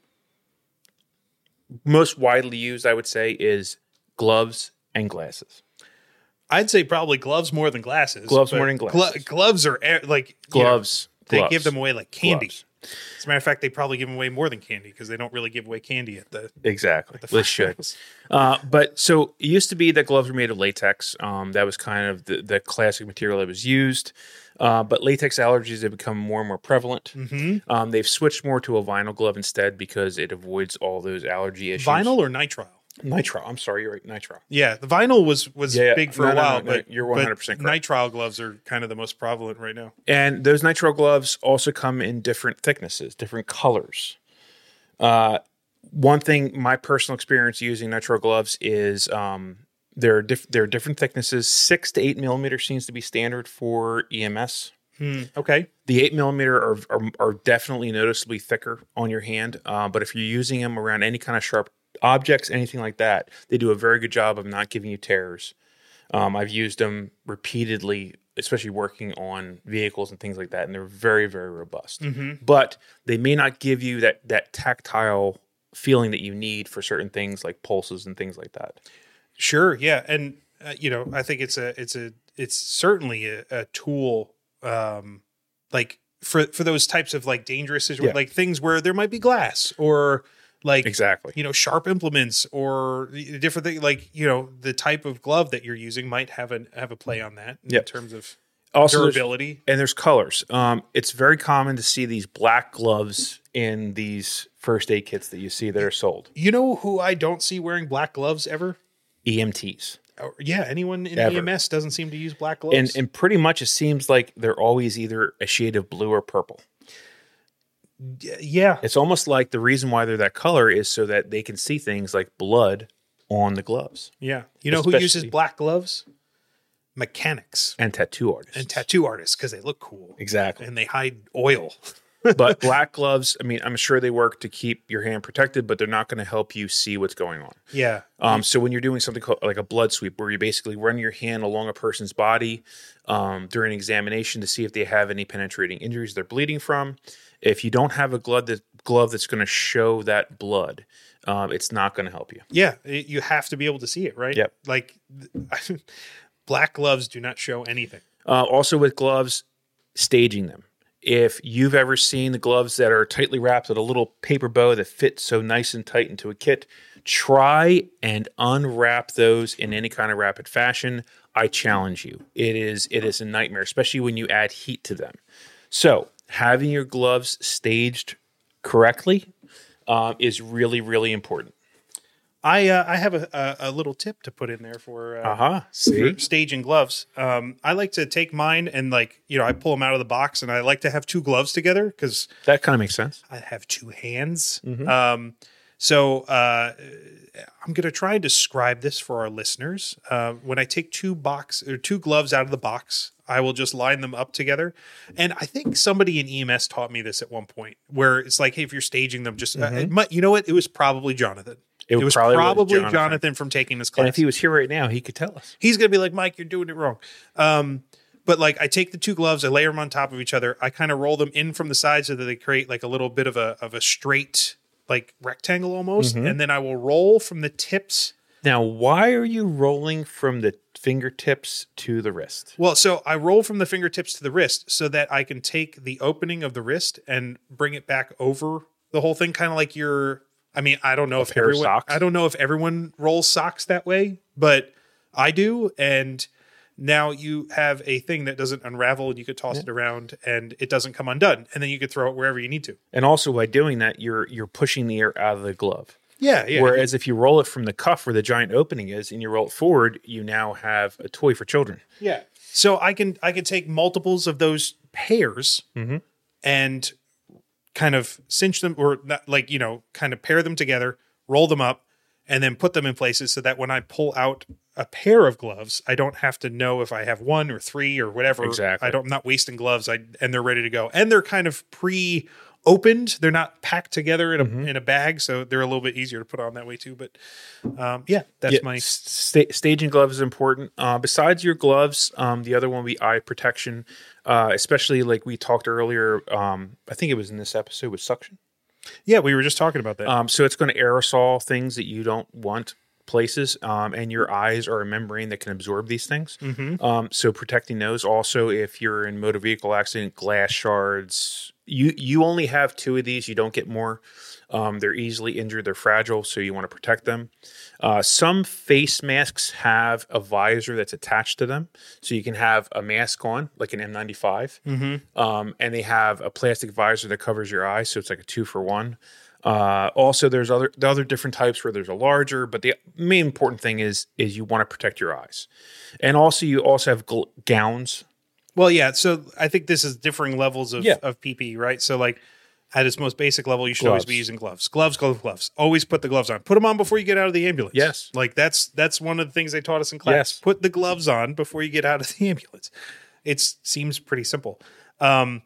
most widely used, I would say, is gloves and glasses. I'd say probably gloves more than glasses. Gloves but more than glasses. glo- gloves are air- like you know, Gloves. they gloves, give them away like candy. gloves. As a matter of fact, they probably give them away more than candy because they don't really give away candy at the. Exactly. the They should. finals. Uh, but so it used to be that gloves were made of latex. Um, that was kind of the, the classic material that was used. Uh, but latex allergies have become more and more prevalent. Mm-hmm. Um, they've switched more to a vinyl glove instead because it avoids all those allergy issues. Vinyl or nitrile? Nitrile. I'm sorry, you're right. Nitrile. Yeah, the vinyl was was Yeah, yeah. big for No, a no, while, no, no, but you're but one hundred percent correct. Nitrile gloves are kind of the most prevalent right now. And those nitrile gloves also come in different thicknesses, different colors. Uh, one thing, my personal experience using nitrile gloves is um, they're diff- they're different thicknesses. Six to eight millimeters seems to be standard for E M S. Hmm, okay. The eight millimeter are, are are definitely noticeably thicker on your hand, uh, but if you're using them around any kind of sharp objects, anything like that, they do a very good job of not giving you tears. Um, I've used them repeatedly, especially working on vehicles and things like that, and they're very, very robust. Mm-hmm. But they may not give you that that tactile feeling that you need for certain things like pulses and things like that. Sure. Yeah, and uh, you know, I think it's a it's a it's certainly a, a tool, um, like for for those types of like dangerous situ- Yeah. like things where there might be glass or like Exactly. you know sharp implements or different things. Like you know the type of glove that you're using might have a have a play on that in Yep. terms of Also, there's- durability. and there's colors. Um, it's very common to see these black gloves in these first aid kits that you see that are sold. You know who I don't see wearing black gloves ever? E M Ts. Or, yeah, anyone in Ever. E M S doesn't seem to use black gloves. And and pretty much it seems like they're always either a shade of blue or purple. Y- yeah, It's almost like the reason why they're that color is so that they can see things like blood on the gloves. yeah. You know who uses Especially- black gloves? Mechanics And tattoo artists. and tattoo artists because they look cool Exactly. and they hide oil. But black gloves, I mean, I'm sure they work to keep your hand protected, but they're not going to help you see what's going on. Yeah, Um, so when you're doing something called like a blood sweep, where you basically run your hand along a person's body um, during examination to see if they have any penetrating injuries they're bleeding from, if you don't have a glove that glove that's going to show that blood, um, it's not going to help you. yeah. it- you have to be able to see it, right? Yep. Like black gloves do not show anything. Uh, also with gloves, staging them. If you've ever seen the gloves that are tightly wrapped with a little paper bow that fits so nice and tight into a kit, try and unwrap those in any kind of rapid fashion. I challenge you. It is it is a nightmare, especially when you add heat to them. So having your gloves staged correctly uh, is really, really important. I uh, I have a, a, a little tip to put in there for uh, Uh-huh. for See? staging gloves. Um, I like to take mine and like you know I pull them out of the box and I like to have two gloves together because That kind of makes sense. I have two hands. Mm-hmm. Um, so uh, I'm going to try and describe this for our listeners. Uh, when I take two box or two gloves out of the box, I will just line them up together. And I think somebody in E M S taught me this at one point, where it's like, hey, if you're staging them, just uh, it might, you know what? It was probably Jonathan. It It was probably probably, was Jonathan. Jonathan. from taking this And class. if he was here right now, he could tell us. He's going to be like, Mike, you're doing it wrong. Um, but like I take the two gloves, I layer them on top of each other. I kind of roll them in from the side so that they create like a little bit of a of a straight like rectangle almost. Mm-hmm. And then I will roll from the tips. Now, why are you rolling from the fingertips to the wrist? Well, so I roll from the fingertips to the wrist so that I can take the opening of the wrist and bring it back over the whole thing. Kind of like your, I mean, I don't know if pair of everyone, socks? I don't know if everyone rolls socks that way, but I do. And now you have a thing that doesn't unravel and you could toss it around and it doesn't come undone. And then you could throw it wherever you need to. And also by doing that, you're you're pushing the air out of the glove. Yeah. Yeah. Whereas if you roll it from the cuff where the giant opening is and you roll it forward, you now have a toy for children. Yeah. So I can I can take multiples of those pairs Mm-hmm. and kind of cinch them, or not, like, you know, kind of pair them together, roll them up, and then put them in places so that when I pull out a pair of gloves, I don't have to know if I have one or three or whatever. Exactly. I don't, I'm not wasting gloves. I and they're ready to go, and they're kind of pre-opened. They're not packed together in a Mm-hmm. in a bag, so they're a little bit easier to put on that way too. But um, yeah, that's Yeah, my sta- staging gloves is important. Uh, besides your gloves, um, the other one would be eye protection, uh, especially like we talked earlier. Um, I think it was in this episode with suction. yeah. We were just talking about that. Um, so it's going to aerosol things that you don't want places, um, and your eyes are a membrane that can absorb these things. Mm-hmm. Um, so protecting those. Also, if you're in motor vehicle accident, glass shards. You you only have two of these. You don't get more. Um, they're easily injured. They're fragile, so you want to protect them. Uh, some face masks have a visor that's attached to them, so you can have a mask on, like an N ninety-five, Mm-hmm. um, and they have a plastic visor that covers your eyes, so it's like a two for one. Uh, also, there's other the other different types where there's a larger, but the main important thing is is you want to protect your eyes, and also you also have gl- gowns. Well, yeah. So I think this is differing levels of, Yeah. of P P E, right? So like at its most basic level, you should always be Gloves. using gloves. Gloves, gloves, gloves. Always put the gloves on. Put them on before you get out of the ambulance. Yes. Like that's that's one of the things they taught us in class. Yes. Put the gloves on before you get out of the ambulance. It seems pretty simple. Um,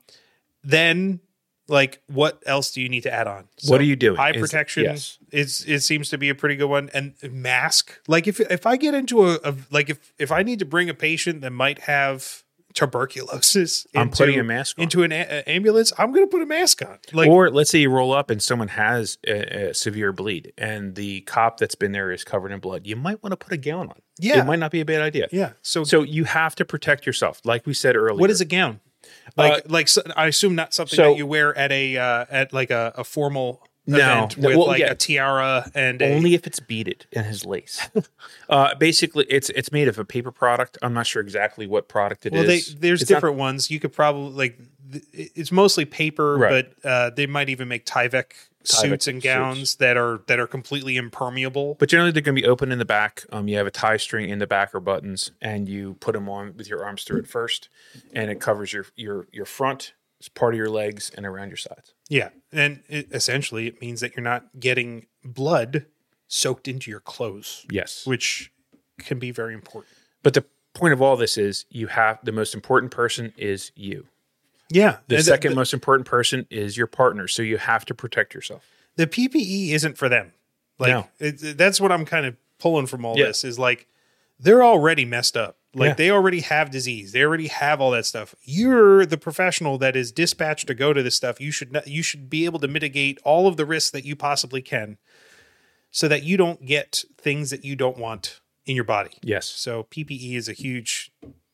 then like what else do you need to add on? What are you doing? Eye Is- protection yes. is it seems to be a pretty good one. And mask. Like if if I get into a, a like if if I need to bring a patient that might have tuberculosis I'm into, putting a mask on. into an a- ambulance, I'm going to put a mask on. Like Or let's say you roll up and someone has a, a severe bleed, and the cop that's been there is covered in blood. You might want to put a gown on. Yeah. It might not be a bad idea. yeah. So, So you have to protect yourself, like we said earlier. what is a gown? Like Uh, like so, I assume not something so- that you wear at a uh, at like a, a formal No. event No, with well, like yeah. a tiara and a, Only if it's beaded and has lace. uh, basically, it's it's made of a paper product. I'm not sure exactly what product it is. well, they, there's It's not- different ones. You could probably like th- it's mostly paper, Right. but uh, they might even make Tyvek suits and suits. gowns that are that are completely impermeable. But generally, they're going to be open in the back. Um, you have a tie string in the back or buttons, and you put them on with your arms through it first, and it covers your your your front, it's part of your legs, and around your sides. Yeah, and it, essentially it means that you're not getting blood soaked into your clothes, Yes. which can be very important. But the point of all this is you have the most important person is you. Yeah, The and second the, most important person is your partner. So you have to protect yourself. the P P E isn't for them. Like No. it, that's what I'm kind of pulling from all Yeah. this is like they're already messed up. Like Yeah. they already have disease. They already have all that stuff. You're the professional that is dispatched to go to this stuff. You should not, you should be able to mitigate all of the risks that you possibly can, so that you don't get things that you don't want in your body. Yes. So P P E is a huge,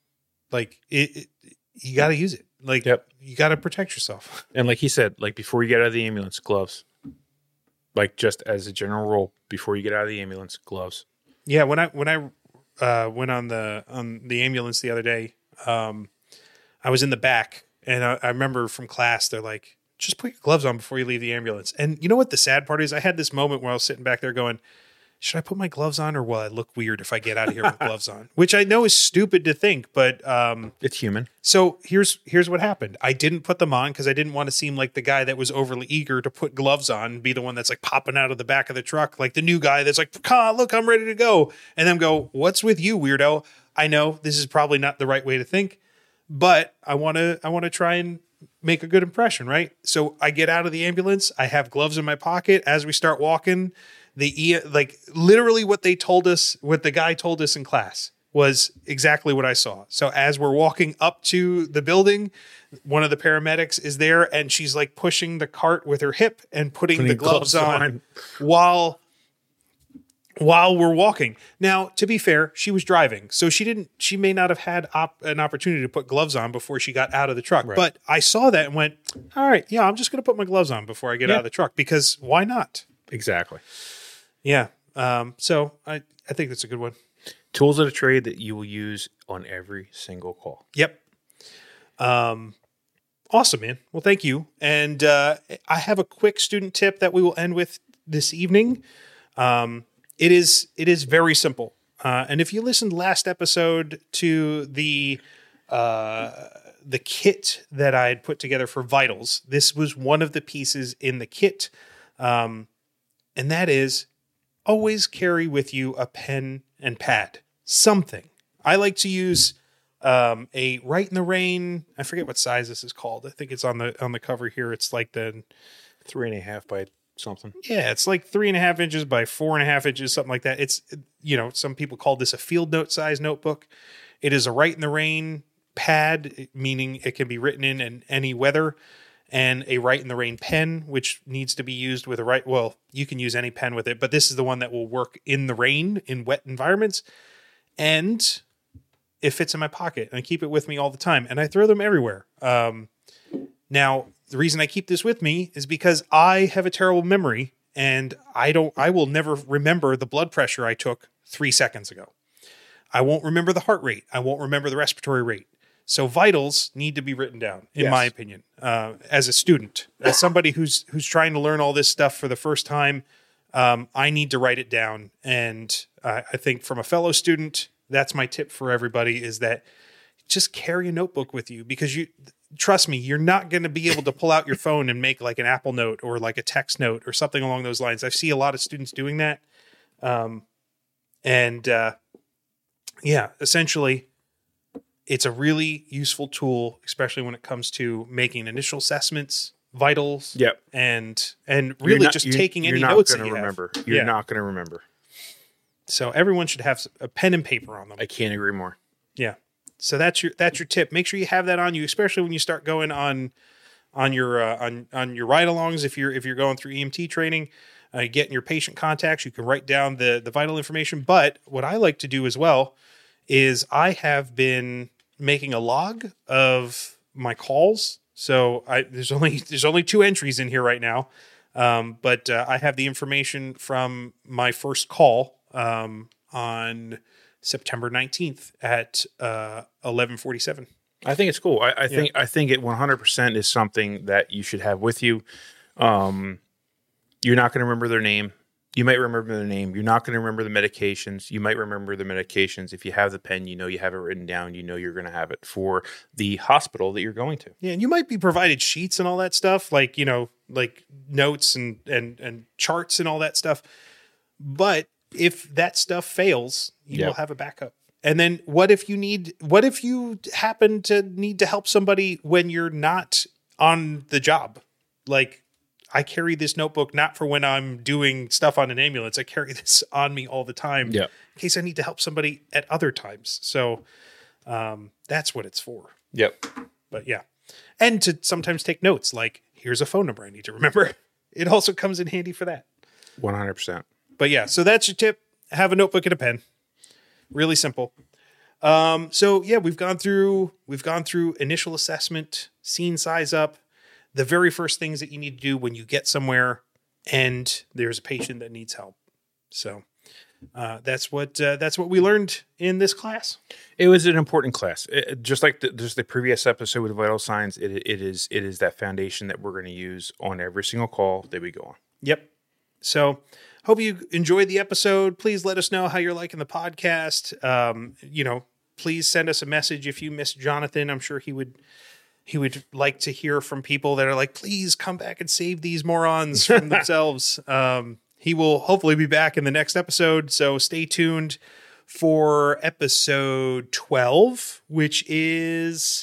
like it. it you got to use it. Like Yep. you got to protect yourself. And like he said, like before you get out of the ambulance, gloves. Like just as a general rule, before you get out of the ambulance, gloves. Yeah, when I when I uh, went on the on the ambulance the other day, um, I was in the back, and I, I remember from class they're like, "Just put your gloves on before you leave the ambulance." And you know what the sad part is? I had this moment where I was sitting back there going, "Should I put my gloves on, or will I look weird if I get out of here with gloves on?" Which I know is stupid to think, but um, It's human. so here's here's what happened. I didn't put them on because I didn't want to seem like the guy that was overly eager to put gloves on, and be the one that's like popping out of the back of the truck, like the new guy that's like, "Ah, look, I'm ready to go," and then go, "What's with you, weirdo?" I know this is probably not the right way to think, but I want to I want to try and make a good impression, right? So I get out of the ambulance. I have gloves in my pocket as we start walking. The e- like literally what they told us, what the guy told us in class was exactly what I saw. So as we're walking up to the building, one of the paramedics is there and she's like pushing the cart with her hip and putting, Putting the gloves, gloves on, on. while while we're walking. Now, to be fair, she was driving, so she didn't she may not have had op- an opportunity to put gloves on before she got out of the truck. Right. But I saw that and went, "All right, yeah, I'm just going to put my gloves on before I get Yeah. out of the truck because why not?" Exactly. Yeah. Um, so I, I think that's a good one. Tools of the trade that you will use on every single call. Yep. Um, awesome, man. Well, thank you. And uh, I have a quick student tip that we will end with this evening. Um, it is it is very simple. Uh, and if you listened last episode to the uh, the kit that I had put together for vitals. This was one of the pieces in the kit. Um, and that is always carry with you a pen and pad, something. I like to use um, a Write in the Rain. I forget what size this is called. I think it's on the, on the cover here. It's like the Three and a half by something. Yeah, it's like three and a half inches by four and a half inches, something like that. It's, you know, some people call this a field note size notebook. It is a Write in the Rain pad, meaning it can be written in, in any weather, and a Write in the Rain pen, which needs to be used with a right. Well, you can use any pen with it, but this is the one that will work in the rain in wet environments. And it fits in my pocket, and I keep it with me all the time, and I throw them everywhere. Um, now, the reason I keep this with me is because I have a terrible memory, and I don't, I will never remember the blood pressure I took three seconds ago. I won't remember the heart rate. I won't remember the respiratory rate. So vitals need to be written down, in Yes. my opinion, uh, as a student, as somebody who's, who's trying to learn all this stuff for the first time. Um, I need to write it down. And uh, I think from a fellow student, that's my tip for everybody, is that just carry a notebook with you, because you, trust me, you're not going to be able to pull out your phone and make like an Apple Note or like a text note or something along those lines. I see a lot of students doing that. Um, and, uh, yeah, essentially it's a really useful tool, especially when it comes to making initial assessments, vitals, Yep. and, and You're really not- just you're- taking any you're not notes that gonna you have. remember. You're Yeah. not going to remember. So everyone should have a pen and paper on them. I can't agree more. Yeah. So that's your that's your tip. Make sure you have that on you, especially when you start going on on your uh, on on your ride-alongs. If you're if you're going through E M T training, uh, getting your patient contacts, you can write down the the vital information. But what I like to do as well is I have been making a log of my calls. So I there's only there's only two entries in here right now, um, but uh, I have the information from my first call um, on September nineteenth at uh, eleven forty-seven. I think it's cool. I, I think I think it one hundred percent is something that you should have with you. Um, you're not going to remember their name. You might remember their name. You're not going to remember the medications. You might remember the medications. If you have the pen, you know you have it written down. You know you're going to have it for the hospital that you're going to. Yeah, and you might be provided sheets and all that stuff, like, you know, like notes and and and charts and all that stuff. But if that stuff fails, you Yep. will have a backup. And then what if you need, what if you happen to need to help somebody when you're not on the job? Like, I carry this notebook not for when I'm doing stuff on an ambulance. I carry this on me all the time Yep. in case I need to help somebody at other times. So um, that's what it's for. Yep. But yeah. And to sometimes take notes, like, here's a phone number I need to remember. It also comes in handy for that. one hundred percent. But yeah, so that's your tip. Have a notebook and a pen. Really simple. Um, so yeah, we've gone through we've gone through initial assessment, scene size up, the very first things that you need to do when you get somewhere and there's a patient that needs help. So uh, that's what uh, that's what we learned in this class. It was an important class. It, just like the, just the previous episode with vital signs, it, it is it is that foundation that we're going to use on every single call that we go on. Yep. So hope you enjoyed the episode. Please let us know how you're liking the podcast. Um, you know, please send us a message if you miss Jonathan. I'm sure he would he would like to hear from people that are like, please come back and save these morons from themselves. Um, he will hopefully be back in the next episode. So stay tuned for episode twelve, which is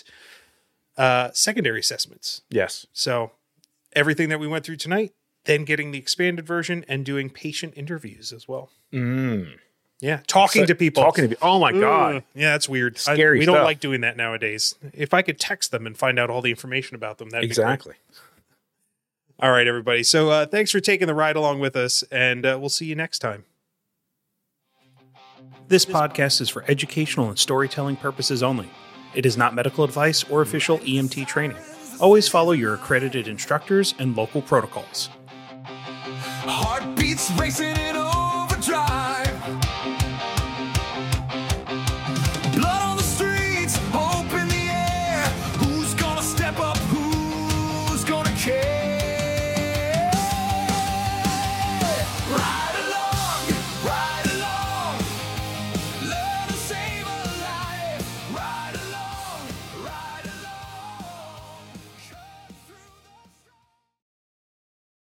uh, secondary assessments. Yes. So everything that we went through tonight, then getting the expanded version and doing patient interviews as well. Mm. Yeah. Talking to people. Talking to people. Oh my God. Ugh. Yeah, that's weird. I- Scary we don't stuff. like doing that nowadays. If I could text them and find out all the information about them, that'd Exactly. be great. All right, everybody. So uh, thanks for taking the ride along with us, and uh, we'll see you next time. This podcast is for educational and storytelling purposes only. It is not medical advice or official E M T training. Always follow your accredited instructors and local protocols. Heartbeats racing in a